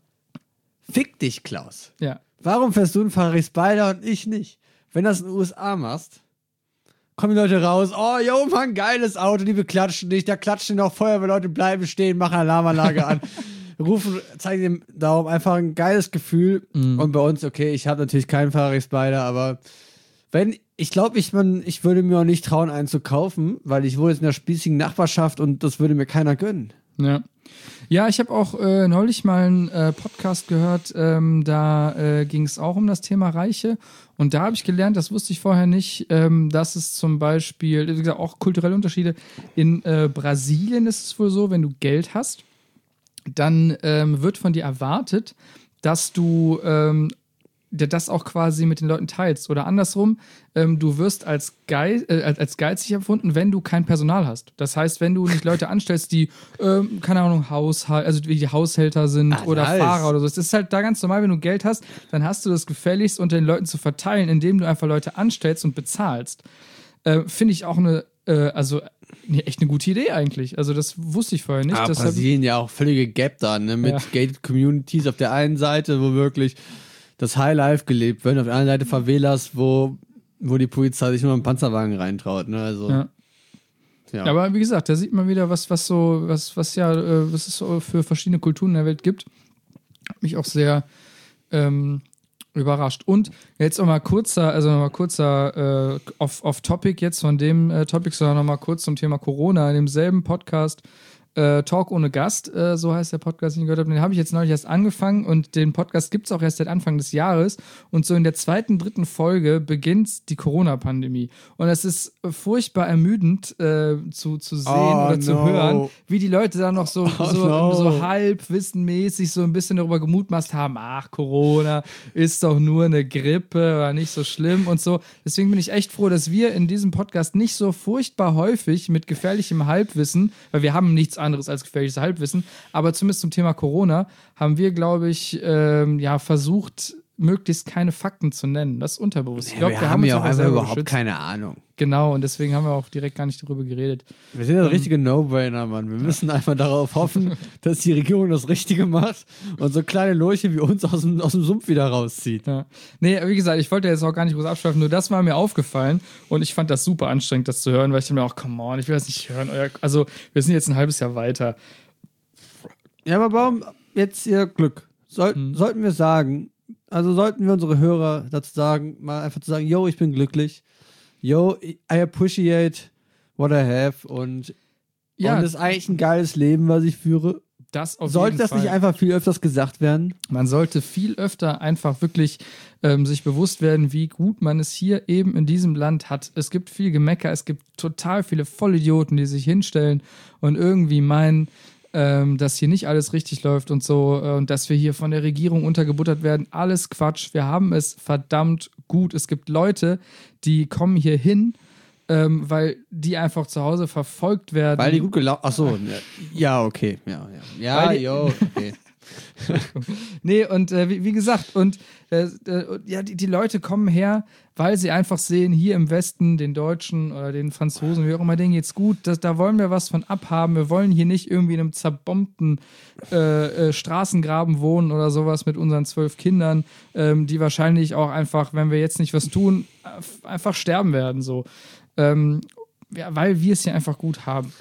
fick dich, Klaus. Ja. Warum fährst du einen Ferrari Spider und ich nicht? Wenn das in den U S A machst, kommen die Leute raus, oh, yo, Mann, geiles Auto, die beklatschen dich, da klatschen noch Feuerwehrleute, bleiben stehen, machen Alarmanlage an, rufen, zeigen dem Daumen, einfach ein geiles Gefühl. Mhm. Und bei uns, okay, ich habe natürlich keinen Ferrari Spider, aber wenn, ich glaube, ich, man, ich würde mir auch nicht trauen, einen zu kaufen, weil ich wohne jetzt in einer spießigen Nachbarschaft und das würde mir keiner gönnen. Ja. Ja, ich habe auch äh, neulich mal einen äh, Podcast gehört, ähm, da äh, ging es auch um das Thema Reiche. Und da habe ich gelernt, das wusste ich vorher nicht, ähm, dass es zum Beispiel, wie gesagt, auch kulturelle Unterschiede. In äh, Brasilien ist es wohl so, wenn du Geld hast, dann ähm, wird von dir erwartet, dass du ähm, der das auch quasi mit den Leuten teilst. Oder andersrum, ähm, du wirst als, Geiz, äh, als geizig empfunden, wenn du kein Personal hast. Das heißt, wenn du nicht Leute anstellst, die, ähm, keine Ahnung, Haushalt, also wie die Haushälter sind Ach, oder nice. Fahrer oder so. Es ist halt da ganz normal, wenn du Geld hast, dann hast du das gefälligst unter den Leuten zu verteilen, indem du einfach Leute anstellst und bezahlst. Äh, Finde ich auch eine, äh, also ne, echt eine gute Idee eigentlich. Also das wusste ich vorher nicht. Aber Deshalb- Brasilien ja auch völlige Gap da, ne? Mit Ja. gated Communities auf der einen Seite, wo wirklich das Highlife gelebt wird, auf der anderen Seite Favelas, wo, wo die Polizei sich nur einen Panzerwagen reintraut, ne? Also, Ja. ja. Ja, aber wie gesagt, da sieht man wieder, was, was so, was, was ja, äh, was es so für verschiedene Kulturen in der Welt gibt. Hat mich auch sehr ähm, überrascht. Und jetzt noch mal kurzer, also noch mal kurzer äh, off, off Topic jetzt von dem äh, Topic, sondern noch mal kurz zum Thema Corona. In demselben Podcast äh, Talk ohne Gast, äh, so heißt der Podcast, den ich gehört habe. Den habe ich jetzt neulich erst angefangen und den Podcast gibt es auch erst seit Anfang des Jahres. Und so in der zweiten, dritten Folge beginnt die Corona-Pandemie. Und es ist furchtbar ermüdend äh, zu, zu sehen Oh, oder zu no. hören, wie die Leute da noch so, Oh, so, no. so halbwissenmäßig so ein bisschen darüber gemutmaßt haben, ach, Corona ist doch nur eine Grippe, war nicht so schlimm und so. Deswegen bin ich echt froh, dass wir in diesem Podcast nicht so furchtbar häufig mit gefährlichem Halbwissen, weil wir haben nichts anderes als gefährliches Halbwissen, aber zumindest zum Thema Corona haben wir, glaube ich, ähm, ja, versucht, möglichst keine Fakten zu nennen. Das ist unterbewusst. Ich Ja, glaube, wir, wir, haben ja auch uns einfach selber überhaupt geschützt. keine Ahnung. Genau, und deswegen haben wir auch direkt gar nicht darüber geredet. Wir sind ja der richtige No-Brainer, Mann. Wir müssen einfach darauf hoffen, dass die Regierung das Richtige macht und so kleine Lurche wie uns aus dem, aus dem Sumpf wieder rauszieht. Ja. Nee, wie gesagt, ich wollte jetzt auch gar nicht groß abschweifen, nur das war mir aufgefallen und ich fand das super anstrengend, das zu hören, weil ich dachte mir auch, come on, ich will das nicht hören. Euer, also, wir sind jetzt ein halbes Jahr weiter. Ja, aber warum jetzt ihr Glück? Soll, Hm. Sollten wir sagen, also sollten wir unsere Hörer dazu sagen, mal einfach zu sagen, yo, ich bin glücklich. Yo, I appreciate what I have und, Ja, und das ist eigentlich ein geiles Leben, was ich führe. das auf Sollte jeden das Fall. nicht einfach viel öfters gesagt werden? Man sollte viel öfter einfach wirklich ähm, sich bewusst werden, wie gut man es hier eben in diesem Land hat. Es gibt viel Gemecker, es gibt total viele Vollidioten, die sich hinstellen und irgendwie meinen, ähm, dass hier nicht alles richtig läuft und so äh, und dass wir hier von der Regierung untergebuttert werden. Alles Quatsch. Wir haben es verdammt gut. Es gibt Leute, die kommen hier hin, ähm, weil die einfach zu Hause verfolgt werden. Weil die gut gelaufen. Achso, ja, okay. Ja, ja. Ja, die, jo, okay. nee, und äh, wie, wie gesagt, und äh, äh, ja, die, die Leute kommen her, weil sie einfach sehen, hier im Westen, den Deutschen oder den Franzosen, wie auch immer, denen geht's gut, das, da wollen wir was von abhaben. Wir wollen hier nicht irgendwie in einem zerbombten äh, äh, Straßengraben wohnen oder sowas mit unseren zwölf Kindern, ähm, die wahrscheinlich auch einfach, wenn wir jetzt nicht was tun, einfach sterben werden, so. Ähm, ja, weil wir es hier einfach gut haben.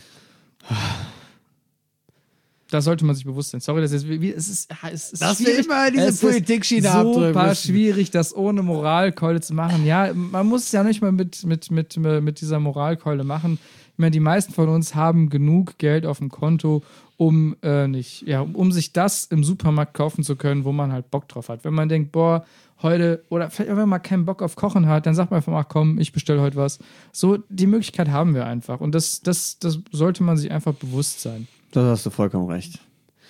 Da sollte man sich bewusst sein. Sorry, das ist, wie, es ist, es ist dass wir immer diese Politik-Schiene abdrücken. Super schwierig, das ohne Moralkeule zu machen. Ja, man muss es ja nicht mal mit, mit, mit, mit dieser Moralkeule machen. Ich meine, die meisten von uns haben genug Geld auf dem Konto, um äh, nicht, ja, um sich das im Supermarkt kaufen zu können, wo man halt Bock drauf hat. Wenn man denkt, boah, heute, oder vielleicht auch wenn man keinen Bock auf Kochen hat, dann sagt man einfach mal, komm, ich bestelle heute was. So, die Möglichkeit haben wir einfach. Und das, das, das sollte man sich einfach bewusst sein. Das hast du vollkommen recht.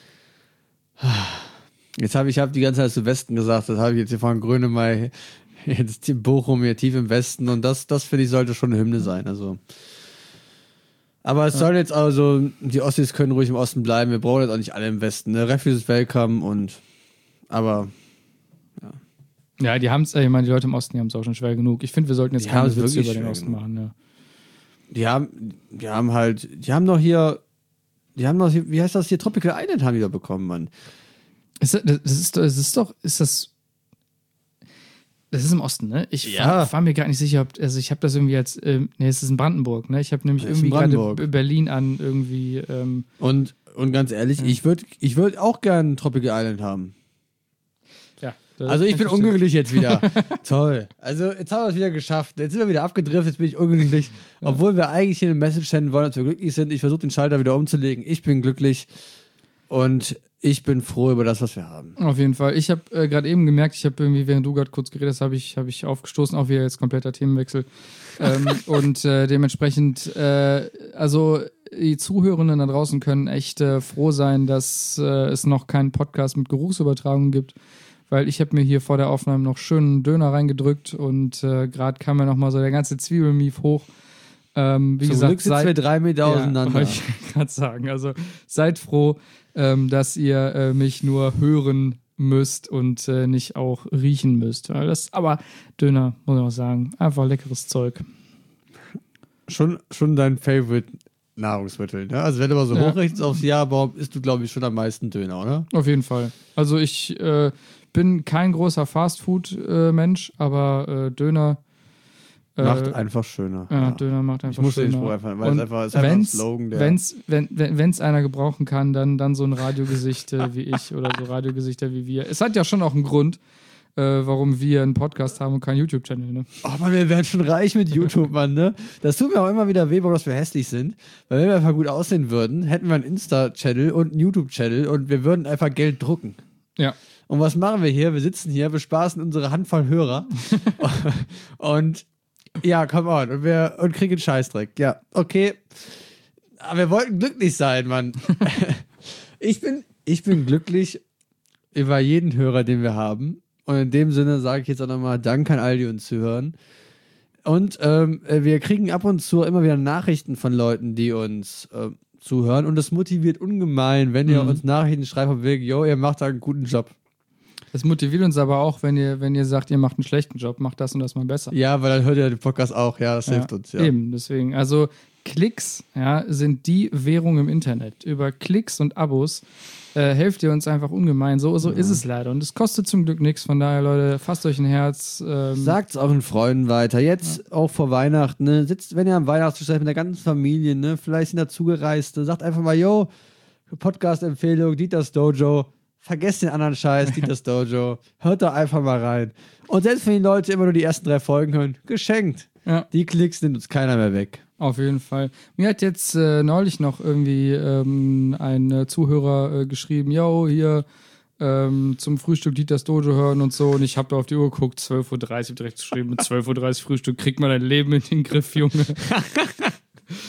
Jetzt habe ich hab die ganze Zeit zu Westen gesagt, das habe ich jetzt hier von Grönemeyer, jetzt in Bochum hier tief im Westen und das, das finde ich sollte schon eine Hymne sein. Also. Aber es ja. soll jetzt also, die Ossis können ruhig im Osten bleiben, wir brauchen jetzt auch nicht alle im Westen. Ne? Refuse ist welcome und aber ja. Ja, die haben es, ich meine, die Leute im Osten, die haben es auch schon schwer genug. Ich finde, wir sollten jetzt die keine Witze über den Osten genug. machen. Ja. Die haben, die haben halt, die haben noch hier Die haben noch, wie heißt das hier, Tropical Island haben die da bekommen, Mann. Ist das, das, ist, das ist doch, ist das, das ist im Osten, ne? Ich ja. war, war mir gar nicht sicher, ob, also ich habe das irgendwie als, ähm, ne, es ist in Brandenburg, ne? Ich habe nämlich das irgendwie gerade Berlin an irgendwie. Ähm, und, und ganz ehrlich, ja. ich würde ich würd auch gerne Tropical Island haben. Ja. Also ich bin unglücklich jetzt wieder. Toll. Also jetzt haben wir es wieder geschafft. Jetzt sind wir wieder abgedriftet, jetzt bin ich unglücklich. Ja. Obwohl wir eigentlich hier eine Message senden wollen, dass wir glücklich sind. Ich versuche den Schalter wieder umzulegen. Ich bin glücklich und ich bin froh über das, was wir haben. Auf jeden Fall. Ich habe äh, gerade eben gemerkt, ich habe irgendwie, während du gerade kurz geredet hast, habe ich, hab ich aufgestoßen, auch wieder jetzt kompletter Themenwechsel. ähm, und äh, dementsprechend, äh, also die Zuhörenden da draußen können echt äh, froh sein, dass äh, es noch keinen Podcast mit Geruchsübertragung gibt. Weil ich habe mir hier vor der Aufnahme noch schönen Döner reingedrückt und äh, gerade kam mir nochmal so der ganze Zwiebelmief hoch. Ähm, wie Zum gesagt, Glück sitzen seid, wir drei Meter ja, auseinander. Wollte ich gerade sagen. Also seid froh, ähm, dass ihr äh, mich nur hören müsst und äh, nicht auch riechen müsst. Weil das, aber Döner, muss ich auch sagen, einfach leckeres Zeug. Schon, schon dein Favorite Nahrungsmittel, ne? Also wenn du mal so ja. hochrechnest aufs Jahr, warum isst du, glaube ich, schon am meisten Döner, oder? Auf jeden Fall. Also ich äh, bin kein großer Fastfood-Mensch, äh, aber äh, Döner äh, macht einfach schöner. Ja, ja, Döner macht einfach ich muss schöner. Den Spruch einfach, weil und es einfach, ist einfach ein Slogan, der... Wenn's, wenn es einer gebrauchen kann, dann, dann so ein Radiogesicht äh, wie ich oder so Radiogesichter wie wir. Es hat ja schon auch einen Grund, äh, warum wir einen Podcast haben und keinen YouTube-Channel, ne? Oh Mann, wir wären schon reich mit YouTube, Mann, ne? Das tut mir auch immer wieder weh, warum dass wir hässlich sind. Weil wenn wir einfach gut aussehen würden, hätten wir einen Insta-Channel und einen YouTube-Channel und wir würden einfach Geld drucken. Ja. Und was machen wir hier? Wir sitzen hier, bespaßen unsere Handvoll Hörer und ja, come on. Und, wir, und kriegen einen Scheißdreck. Ja, okay. Aber wir wollten glücklich sein, Mann. ich, bin, ich bin glücklich über jeden Hörer, den wir haben. Und in dem Sinne sage ich jetzt auch nochmal Danke an all die uns zuhören. Und ähm, wir kriegen ab und zu immer wieder Nachrichten von Leuten, die uns äh, zuhören. Und das motiviert ungemein, wenn ihr mhm. uns Nachrichten schreibt von wegen, yo, ihr macht da einen guten Job. Das motiviert uns aber auch, wenn ihr, wenn ihr sagt, ihr macht einen schlechten Job, macht das und das mal besser. Ja, weil dann hört ihr den Podcast auch. Ja, das ja, hilft uns. Ja. Eben, deswegen. Also Klicks ja, sind die Währung im Internet. Über Klicks und Abos äh, helft ihr uns einfach ungemein. So, so ja. ist es leider. Und es kostet zum Glück nichts. Von daher, Leute, fasst euch ein Herz. Ähm, Sagt es euren Freunden weiter. Jetzt ja. auch vor Weihnachten. Ne? Sitzt, wenn ihr am Weihnachtstisch seid mit der ganzen Familie, ne? Vielleicht sind da Zugereiste. Sagt einfach mal, yo, Podcast-Empfehlung, Dieters Dojo. Vergesst den anderen Scheiß, Dieters Dojo. Hört da einfach mal rein. Und selbst wenn die Leute immer nur die ersten drei Folgen hören, geschenkt. Ja. Die Klicks nimmt uns keiner mehr weg. Auf jeden Fall. Mir hat jetzt äh, neulich noch irgendwie ähm, ein äh, Zuhörer äh, geschrieben, yo, hier ähm, zum Frühstück Dieters Dojo hören und so. Und ich habe da auf die Uhr geguckt, zwölf Uhr dreißig, direkt geschrieben, mit zwölf Uhr dreißig Frühstück kriegt man dein Leben in den Griff, Junge.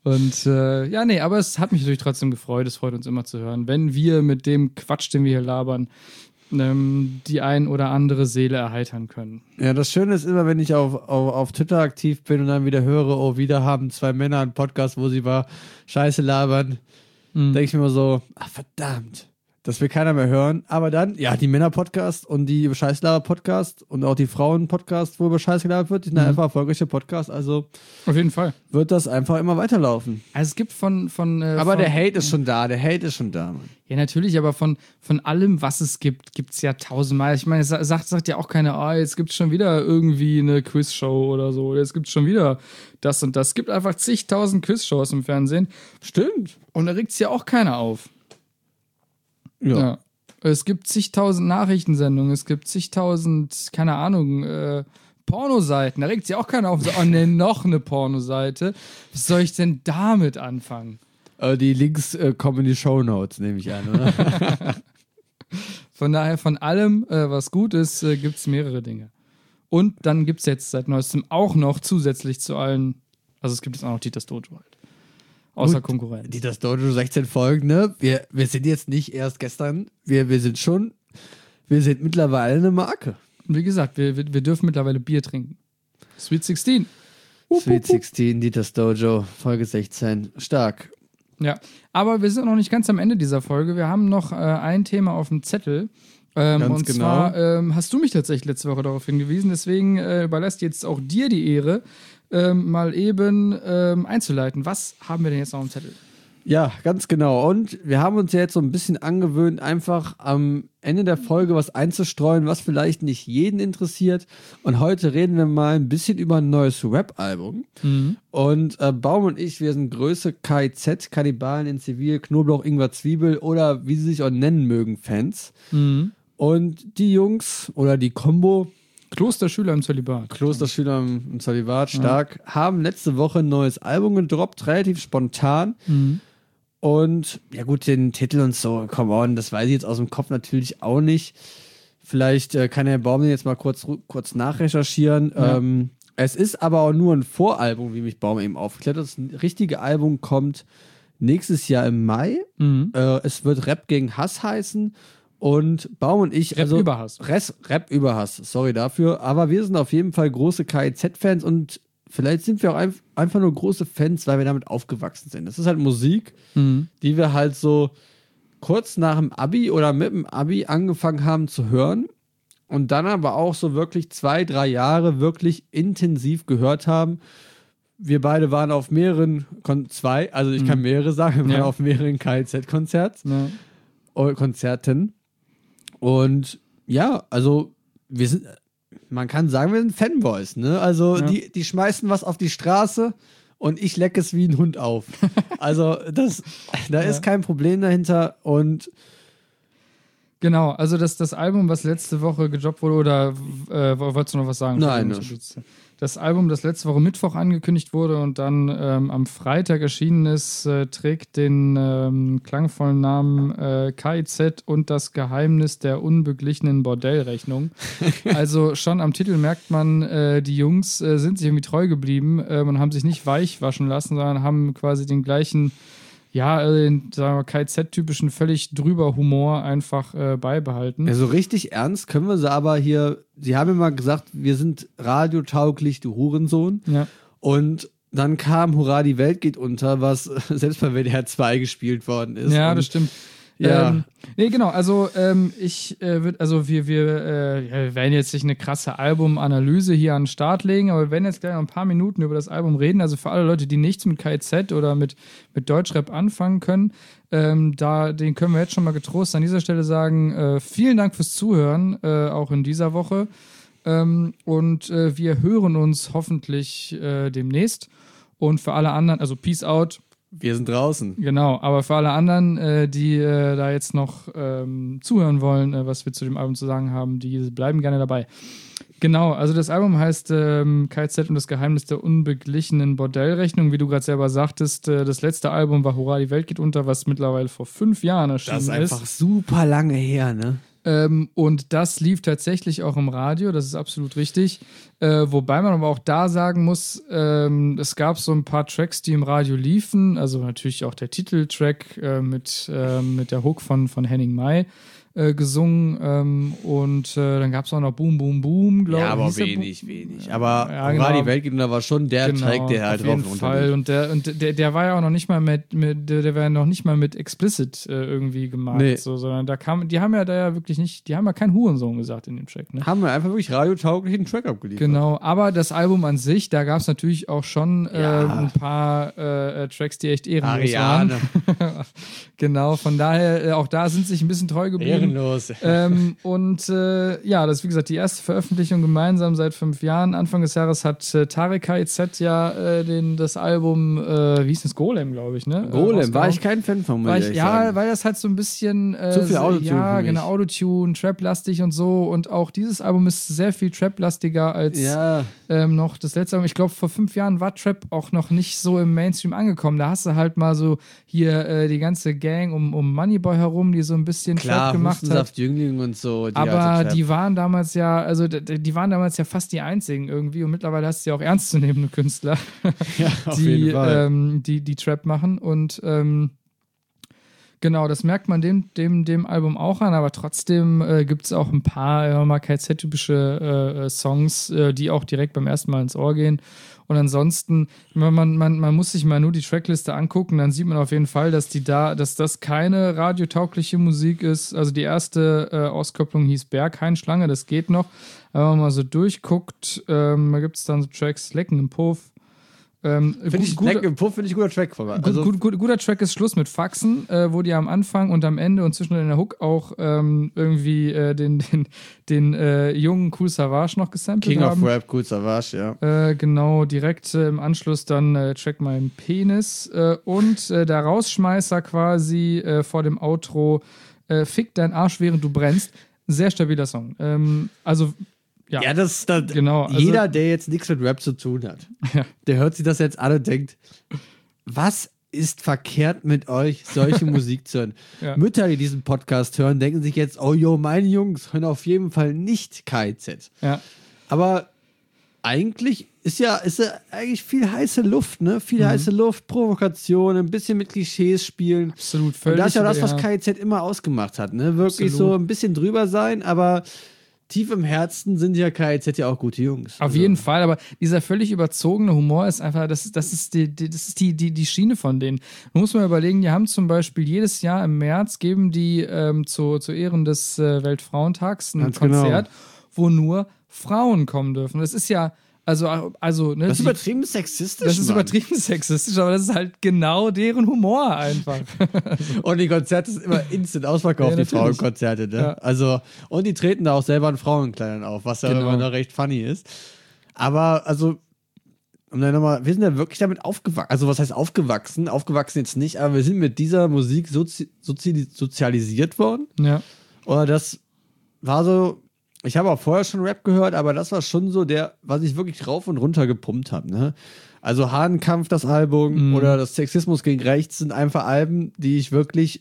Und äh, ja, nee, aber es hat mich natürlich trotzdem gefreut. Es freut uns immer zu hören, wenn wir mit dem Quatsch, den wir hier labern, ähm, die ein oder andere Seele erheitern können. Ja, das Schöne ist immer, wenn ich auf, auf, auf Twitter aktiv bin und dann wieder höre, oh, wieder haben zwei Männer einen Podcast, wo sie mal Scheiße labern, mhm. denke ich mir immer so, ach verdammt, das will keiner mehr hören. Aber dann, ja, die Männer-Podcast und die Scheißlaber-Podcast und auch die Frauen-Podcast, wo über Scheiß gelabert wird, die sind mhm. einfach erfolgreiche Podcasts. Also auf jeden Fall wird das einfach immer weiterlaufen. Also es gibt von... von äh, aber von, der Hate ist schon da, der Hate ist schon da, Mann. Ja, natürlich, aber von, von allem, was es gibt, gibt es ja tausendmal. Ich meine, es sagt, sagt ja auch keiner, oh, jetzt gibt es schon wieder irgendwie eine Quizshow oder so. Jetzt gibt es schon wieder das und das. Es gibt einfach zigtausend Quizshows im Fernsehen. Stimmt. Und da regt es ja auch keiner auf. Ja. ja. Es gibt zigtausend Nachrichtensendungen, es gibt zigtausend, keine Ahnung, äh, Pornoseiten. Da regt sich auch keiner auf. So, oh ne, noch eine Pornoseite. Was soll ich denn damit anfangen? Äh, die Links äh, kommen in die Shownotes, nehme ich an, oder? Von daher, von allem, äh, was gut ist, äh, gibt es mehrere Dinge. Und dann gibt es jetzt seit neuestem auch noch zusätzlich zu allen, also es gibt jetzt auch noch Dieters Dojo halt. Außer Gut, Konkurrenz. Dieters Dojo, sechzehn Folgen, ne? Wir, wir sind jetzt nicht erst gestern, wir, wir sind schon, wir sind mittlerweile eine Marke. Wie gesagt, wir, wir, wir dürfen mittlerweile Bier trinken. Sweet sechzehn. Sweet sechzehn, Dieters Dojo, Folge sechzehn. Stark. Ja, aber wir sind noch nicht ganz am Ende dieser Folge. Wir haben noch äh, ein Thema auf dem Zettel. Ähm, ganz und genau. zwar ähm, hast du mich tatsächlich letzte Woche darauf hingewiesen. Deswegen äh, überlässt jetzt auch dir die Ehre, ähm, mal eben ähm, einzuleiten. Was haben wir denn jetzt noch am Zettel? Ja, ganz genau. Und wir haben uns ja jetzt so ein bisschen angewöhnt, einfach am Ende der Folge was einzustreuen, was vielleicht nicht jeden interessiert. Und heute reden wir mal ein bisschen über ein neues Rap-Album. Mhm. Und äh, Baum und ich, wir sind Größe K I Z, Kannibalen in Zivil, Knoblauch, Ingwer, Zwiebel oder wie sie sich auch nennen mögen, Fans. Mhm. Und die Jungs oder die Combo Klosterschüler im Zölibat. Klosterschüler im Zölibat, stark. Ja. Haben letzte Woche ein neues Album gedroppt, relativ spontan. Mhm. Und ja gut, den Titel und so, come on, das weiß ich jetzt aus dem Kopf natürlich auch nicht. Vielleicht äh, kann Herr Baum den jetzt mal kurz, kurz nachrecherchieren. Ja. Ähm, es ist aber auch nur ein Voralbum, wie mich Baum eben aufgeklärt hat. Das richtige Album kommt nächstes Jahr im Mai. Mhm. Äh, es wird Rap gegen Hass heißen. Und Baum und ich, Rap also über Hass. Res, Rap über Hass, sorry dafür. Aber wir sind auf jeden Fall große K I Z-Fans und vielleicht sind wir auch ein, einfach nur große Fans, weil wir damit aufgewachsen sind. Das ist halt Musik, mhm. die wir halt so kurz nach dem Abi oder mit dem Abi angefangen haben zu hören und dann aber auch so wirklich zwei, drei Jahre wirklich intensiv gehört haben. Wir beide waren auf mehreren, Kon- zwei, also ich mhm. kann mehrere sagen, wir waren ja. auf mehreren K I Z-Konzerten. Ja. Konzerten. Und ja, also wir sind, man kann sagen, wir sind Fanboys, ne? Also ja. die, die schmeißen was auf die Straße und ich lecke es wie ein Hund auf. Also das, da ja. ist kein Problem dahinter und genau, also das, das Album, was letzte Woche gedroppt wurde, oder äh, wolltest du noch was sagen? Nein, ne. Das Album, das letzte Woche Mittwoch angekündigt wurde und dann ähm, am Freitag erschienen ist, äh, trägt den ähm, klangvollen Namen äh, K I Z und das Geheimnis der unbeglichenen Bordellrechnung. Also schon am Titel merkt man, äh, die Jungs äh, sind sich irgendwie treu geblieben äh, und haben sich nicht weich waschen lassen, sondern haben quasi den gleichen, ja, äh, sagen wir K I Z-typischen, völlig drüber Humor einfach äh, beibehalten. Also richtig ernst können wir sie aber hier, sie haben immer gesagt, wir sind radiotauglich, du Hurensohn. Ja. Und dann kam Hurra, die Welt geht unter, was selbst bei W D R zwei gespielt worden ist. Ja, und das stimmt. Ja. Ähm, nee, genau, also ähm, ich äh, würde, also wir, wir, äh, ja, wir werden jetzt nicht eine krasse Albumanalyse hier an den Start legen, aber wir werden jetzt gleich noch ein paar Minuten über das Album reden. Also für alle Leute, die nichts mit K I Z oder mit, mit Deutschrap anfangen können, ähm, da, den können wir jetzt schon mal getrost an dieser Stelle sagen, äh, vielen Dank fürs Zuhören, äh, auch in dieser Woche. Ähm, und äh, wir hören uns hoffentlich äh, demnächst. Und für alle anderen, also Peace out. Wir sind draußen. Genau, aber für alle anderen, äh, die äh, da jetzt noch ähm, zuhören wollen, äh, was wir zu dem Album zu sagen haben, die bleiben gerne dabei. Genau, also das Album heißt ähm, K I Z und das Geheimnis der unbeglichenen Bordellrechnung. Wie du gerade selber sagtest, äh, das letzte Album war Hurra, die Welt geht unter, was mittlerweile vor fünf Jahren erschienen ist. Das ist einfach ist. super lange her, ne? Ähm, und das lief tatsächlich auch im Radio, das ist absolut richtig. Äh, wobei man aber auch da sagen muss, ähm, es gab so ein paar Tracks, die im Radio liefen, also natürlich auch der Titeltrack äh, mit, äh, mit der Hook von, von Henning Mai äh, gesungen ähm, und äh, dann gab es auch noch Boom Boom Boom, glaube ich. Ja, aber Hieß der wenig, Bo- wenig. Aber Ja, genau. Radio Weltgegner war schon der Genau, Track, der halt auf drauf jeden und Fall. runter lief. Und der und der, der war ja auch noch nicht mal mit, mit der, der war ja noch nicht mal mit explicit äh, irgendwie gemacht, Nee. so, sondern da kam, die haben ja da ja wirklich nicht, die haben ja kein Hurensohn gesagt in dem Track, ne? Haben wir einfach wirklich radiotauglichen Track abgeliefert. Genau, aber das Album an sich, da gab es natürlich auch schon äh, Ja. ein paar äh, Tracks, die echt ehrenlos Ariane. waren. Genau, von daher, äh, auch da sind sich ein bisschen treu geblieben. Ehrenlos. Ähm, und äh, ja, das ist wie gesagt die erste Veröffentlichung gemeinsam seit fünf Jahren. Anfang des Jahres hat äh, Tarek K I Z ja äh, den, das Album, äh, wie hieß das, Golem, glaube ich, ne? Golem, äh, war ich kein Fan von, muss War ich ich, ehrlich ja, sagen. weil das halt so ein bisschen äh, Zu viel Autotune ja, für mich. genau, Autotune, Trap-lastig und so. Und auch dieses Album ist sehr viel Trap-lastiger als Ja, ähm, noch das letzte Album. Ich glaube, vor fünf Jahren war Trap auch noch nicht so im Mainstream angekommen. Da hast du halt mal so hier äh, die ganze Gang um, um Moneyboy herum, die so ein bisschen klar, Trap gemacht hat. Hustensaft, Jüngling und so. Die Aber alte Trap. die waren damals ja, also d- d- die waren damals ja fast die einzigen irgendwie und mittlerweile hast du ja auch ernstzunehmende Künstler, ja, auf die, jeden Fall. ähm, die, die Trap machen und ähm, genau, das merkt man dem, dem, dem Album auch an, aber trotzdem äh, gibt es auch ein paar ja, mal K Z-typische äh, Songs, äh, die auch direkt beim ersten Mal ins Ohr gehen. Und ansonsten, man, man, man, man muss sich mal nur die Trackliste angucken, dann sieht man auf jeden Fall, dass die da, dass das keine radiotaugliche Musik ist. Also die erste äh, Auskopplung hieß Berghain Schlange, das geht noch. Wenn man mal so durchguckt, ähm, da gibt es dann so Tracks Lecken im Puff. Ähm, Finde ich, gut- Leck im Puff finde ich guter Track von mir. Gut, Also, gut, gut, guter Track ist Schluss mit Faxen, äh, wo die am Anfang und am Ende und zwischendurch in der Hook auch ähm, irgendwie äh, den, den, den äh, jungen Cool Savage noch gesampelt King haben. of Rap, cool Savage, ja. Äh, genau, direkt äh, im Anschluss dann äh, Check meinen Penis äh, und äh, der Rausschmeißer quasi äh, vor dem Outro äh, Fick dein Arsch, während du brennst. Sehr stabiler Song. Ähm, also, ja. Ja, das, das Genau, also- jeder, der jetzt nichts mit Rap zu tun hat, Ja. der hört sich das jetzt an und denkt, was ist verkehrt mit euch, solche Musik zu hören? Ja. Mütter, die diesen Podcast hören, denken sich jetzt, oh jo, meine Jungs hören auf jeden Fall nicht K I Z. Ja. Aber eigentlich ist ja, ist ja eigentlich viel heiße Luft, ne? Viel Mhm. heiße Luft, Provokation, ein bisschen mit Klischees spielen. Absolut, Und völlig. das ist ja das, was ja. K I Z immer ausgemacht hat, ne? Wirklich Absolut. so ein bisschen drüber sein, aber tief im Herzen sind ja K I Z ja auch gute Jungs. Auf Also, jeden Fall, aber dieser völlig überzogene Humor ist einfach, das, das ist, die, die, das ist die, die, die Schiene von denen. Man muss mal überlegen, die haben zum Beispiel jedes Jahr im März, geben die ähm, zu, zu Ehren des äh, Weltfrauentags ein Ganz genau. Konzert, wo nur Frauen kommen dürfen. Das ist ja, also, also ne, Das ist die- übertrieben sexistisch. das ist Mann. übertrieben sexistisch, aber das ist halt genau deren Humor einfach. Und die Konzerte sind immer instant ausverkauft, Ja, die natürlich. Frauenkonzerte, ne? Ja. Also, und die treten da auch selber in Frauenkleidern auf, was ja Genau. immer noch recht funny ist. Aber, also, um dann nochmal, wir sind ja wirklich damit aufgewachsen. Also, was heißt aufgewachsen? Aufgewachsen jetzt nicht, aber wir sind mit dieser Musik sozi sozi sozialisiert worden. Ja. Oder das war so, ich habe auch vorher schon Rap gehört, aber das war schon so der, was ich wirklich rauf und runter gepumpt habe, ne? Also Hahnenkampf, das Album, Mhm. oder das Sexismus gegen Rechts sind einfach Alben, die ich wirklich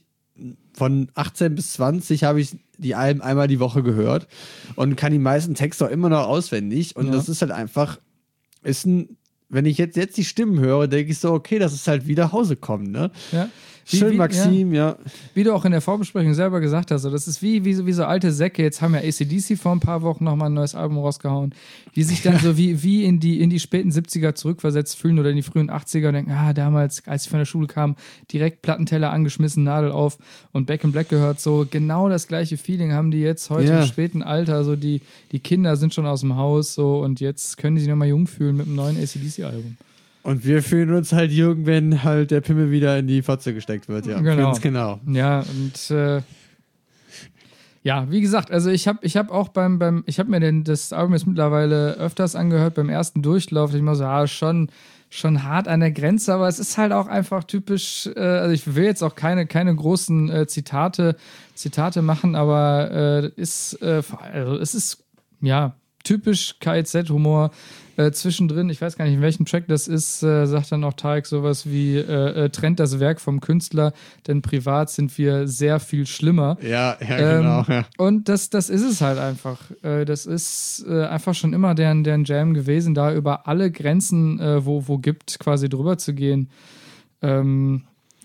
von achtzehn bis zwanzig habe ich die Alben einmal die Woche gehört und kann die meisten Texte auch immer noch auswendig. Und Ja. das ist halt einfach, ist ein, wenn ich jetzt, jetzt die Stimmen höre, denke ich so, okay, das ist halt wie nach Hause kommen, ne? Ja. Wie- Schön, wie- Maxim, ja. Wie du auch in der Vorbesprechung selber gesagt hast, so, das ist wie, wie, so, wie so alte Säcke. Jetzt haben ja A C D C vor ein paar Wochen nochmal ein neues Album rausgehauen, die sich dann so wie, wie in, die, in die späten siebziger zurückversetzt fühlen oder in die frühen achtziger und denken, ah, damals, als ich von der Schule kam, direkt Plattenteller angeschmissen, Nadel auf und Back in Black gehört. So genau das gleiche Feeling haben die jetzt heute Ja. im späten Alter. So die, die Kinder sind schon aus dem Haus so und jetzt können die sich nochmal jung fühlen mit einem neuen A C D C-Album. Und wir fühlen uns halt jung, wenn halt der Pimmel wieder in die Fotze gesteckt wird, ja. Genau. Ganz genau. Ja, und äh, ja, wie gesagt, also ich habe ich hab auch beim, beim ich habe mir den, das Album jetzt mittlerweile öfters angehört, beim ersten Durchlauf, da ich mal so, ah, schon, schon hart an der Grenze, aber es ist halt auch einfach typisch, äh, also ich will jetzt auch keine, keine großen äh, Zitate, Zitate machen, aber äh, ist, äh, also es ist, ja, typisch K I Z-Humor. Äh, zwischendrin, ich weiß gar nicht, in welchem Track das ist, äh, sagt dann auch Tarek sowas wie, äh, äh, trennt das Werk vom Künstler, denn privat sind wir sehr viel schlimmer. Ja, ja, Ähm, genau. Ja. Und das, das ist es halt einfach. Äh, das ist äh, einfach schon immer deren, deren Jam gewesen, da über alle Grenzen, äh, wo, wo gibt, quasi drüber zu gehen. Ähm,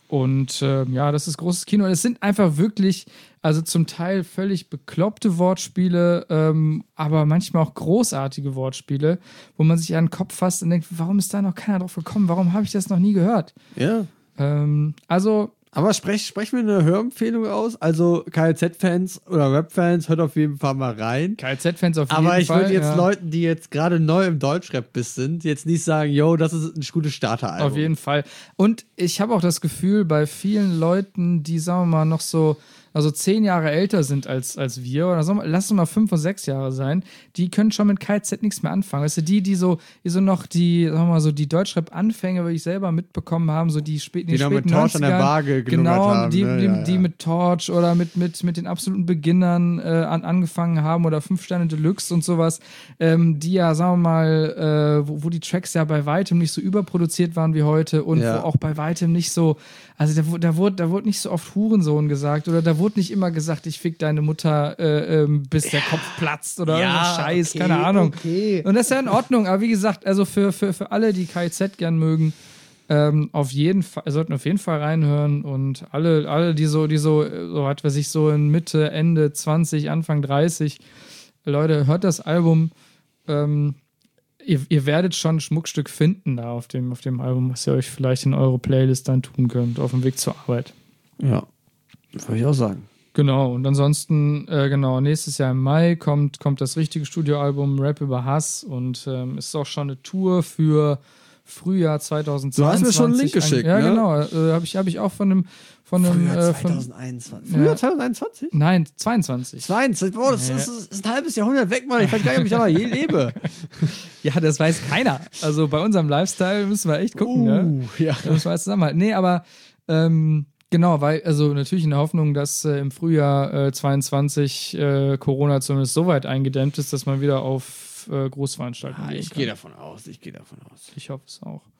und äh, ja, das ist großes Kino. Und es sind einfach wirklich, also zum Teil völlig bekloppte Wortspiele, ähm, aber manchmal auch großartige Wortspiele, wo man sich an den Kopf fasst und denkt, warum ist da noch keiner drauf gekommen? Warum habe ich das noch nie gehört? ja. Ähm, also Aber sprech, sprechen wir eine Hörempfehlung aus. Also K I Z-Fans oder Rap-Fans, hört auf jeden Fall mal rein. K I Z-Fans auf jeden Fall. Aber ich würde jetzt ja. Leuten, die jetzt gerade neu im Deutschrap bis sind, jetzt nicht sagen, yo, das ist ein gutes Starteralbum. Auf jeden Fall. Und ich habe auch das Gefühl, bei vielen Leuten, die, sagen wir mal, noch so, also zehn Jahre älter sind als, als wir, oder sagen wir, lass es mal fünf oder sechs Jahre sein, die können schon mit K I Z nichts mehr anfangen. Weißt du, die, die so, die so noch die, sagen wir mal, so die Deutschrap-Anfänge, wie ich selber mitbekommen haben, so die späten, Die noch mit Torch an der Waage gelungert genau, haben. die, ne? die, ja, ja. die mit Torch oder mit, mit, mit den absoluten Beginnern äh, an, angefangen haben oder fünf Sterne Deluxe und sowas, ähm, die ja, sagen wir mal, äh, wo, wo die Tracks ja bei weitem nicht so überproduziert waren wie heute und Ja. wo auch bei weitem nicht so, also da, da, wurde, da wurde nicht so oft Hurensohn gesagt oder da wurde nicht immer gesagt, ich fick deine Mutter, äh, ähm, bis der Kopf platzt oder Ja, irgendein Scheiß, okay, keine Ahnung. okay. Und das ist ja in Ordnung, aber wie gesagt, also für, für, für alle, die K I Z gern mögen, ähm, auf jeden Fall, sollten auf jeden Fall reinhören und alle, alle die so, die so, so hat was ich so in Mitte, Ende zwanzig, Anfang dreißig, Leute, hört das Album, ähm, ihr, ihr werdet schon ein Schmuckstück finden da auf dem, auf dem Album, was ihr euch vielleicht in eure Playlist dann tun könnt, auf dem Weg zur Arbeit. Ja, würde ich auch sagen. Genau, und ansonsten, äh, genau, nächstes Jahr im Mai kommt, kommt das richtige Studioalbum Rap über Hass und ähm, ist auch schon eine Tour für Frühjahr zwanzig zweiundzwanzig. Du hast mir schon einen Link an- geschickt, Ja, ne? genau, äh, habe ich, hab ich auch von einem, von einem, Frühjahr äh, von, zwanzig einundzwanzig. Frühjahr Ja. zwanzig einundzwanzig? nein, zweiundzwanzig. zweiundzwanzig. Boah, das, Ja. ist, das ist ein halbes Jahrhundert weg, Mann. Ich weiß gar nicht, ob ich da mal je lebe. Ja, das weiß keiner. Also bei unserem Lifestyle müssen wir echt gucken, ne? Uh, ja. Da müssen wir jetzt zusammenhalten. Nee, aber ähm, genau, weil, also natürlich in der Hoffnung, dass äh, im Frühjahr äh, zweiundzwanzig äh, Corona zumindest so weit eingedämmt ist, dass man wieder auf äh, Großveranstaltungen Ah, gehen ich kann. gehe davon aus. Ich gehe davon aus. Ich hoffe es auch.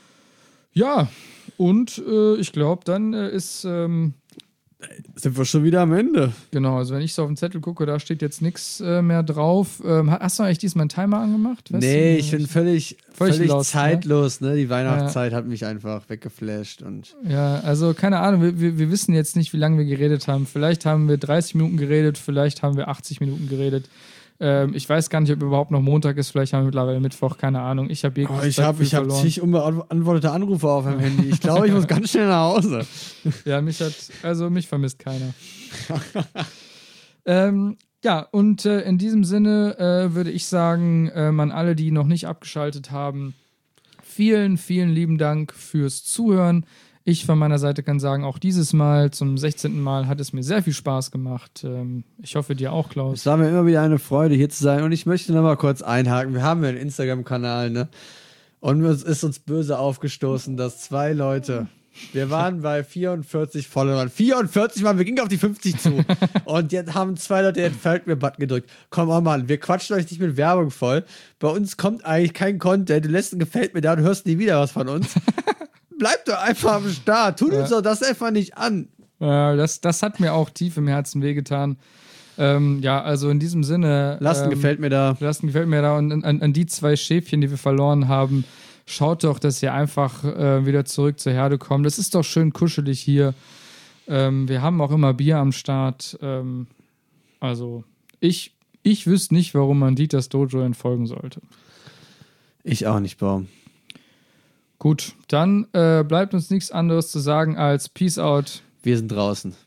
Ja, und äh, ich glaube, dann äh, ist, ähm, Sind wir schon wieder am Ende? genau, also wenn ich so auf den Zettel gucke, da steht jetzt nichts äh, mehr drauf. Ähm, hast du eigentlich diesmal einen Timer angemacht? Weißt Nee, du? ich bin völlig, Völlig völlig lost, zeitlos. Ne? Die Weihnachtszeit hat mich einfach weggeflasht. Und Ja, also keine Ahnung, wir, wir, wir wissen jetzt nicht, wie lange wir geredet haben. Vielleicht haben wir dreißig Minuten geredet, vielleicht haben wir achtzig Minuten geredet. Ähm, ich weiß gar nicht, ob überhaupt noch Montag ist, vielleicht haben wir mittlerweile Mittwoch, keine Ahnung. Ich habe oh, ich habe ich hab zig unbeantwortete Anrufe auf meinem Handy. Ich glaube, ich muss ganz schnell nach Hause. Ja, mich hat, also mich vermisst keiner. ähm, ja, und äh, in diesem Sinne äh, würde ich sagen, ähm, an alle, die noch nicht abgeschaltet haben, vielen, vielen lieben Dank fürs Zuhören. Ich von meiner Seite kann sagen, auch dieses Mal, zum sechzehnten Mal, hat es mir sehr viel Spaß gemacht. Ähm, ich hoffe, dir auch, Klaus. Es war mir immer wieder eine Freude, hier zu sein. Und ich möchte noch mal kurz einhaken. Wir haben ja einen Instagram-Kanal, ne? Und es ist uns böse aufgestoßen, dass zwei Leute, wir waren bei vierundvierzig Followern. vierundvierzig Mal, wir gingen auf die fünfzig zu. Und jetzt haben zwei Leute den Folgt mir-Button gedrückt. Komm, oh Mann, wir quatschen euch nicht mit Werbung voll. Bei uns kommt eigentlich kein Content. Du lässt ein Gefällt mir da und hörst nie wieder was von uns. Bleib doch einfach am Start. Tut uns Ja. doch das einfach nicht an. Ja, das, das hat mir auch tief im Herzen wehgetan. Ähm, ja, also in diesem Sinne. Lassen ähm, gefällt mir da. Lassen gefällt mir da. Und an, an die zwei Schäfchen, die wir verloren haben, schaut doch, dass ihr einfach äh, wieder zurück zur Herde kommt. Es ist doch schön kuschelig hier. Ähm, wir haben auch immer Bier am Start. Ähm, also, ich, ich wüsste nicht, warum man Dieters Dojo entfolgen sollte. Ich auch nicht, Baum. Gut, dann äh, bleibt uns nichts anderes zu sagen als Peace out. Wir sind draußen.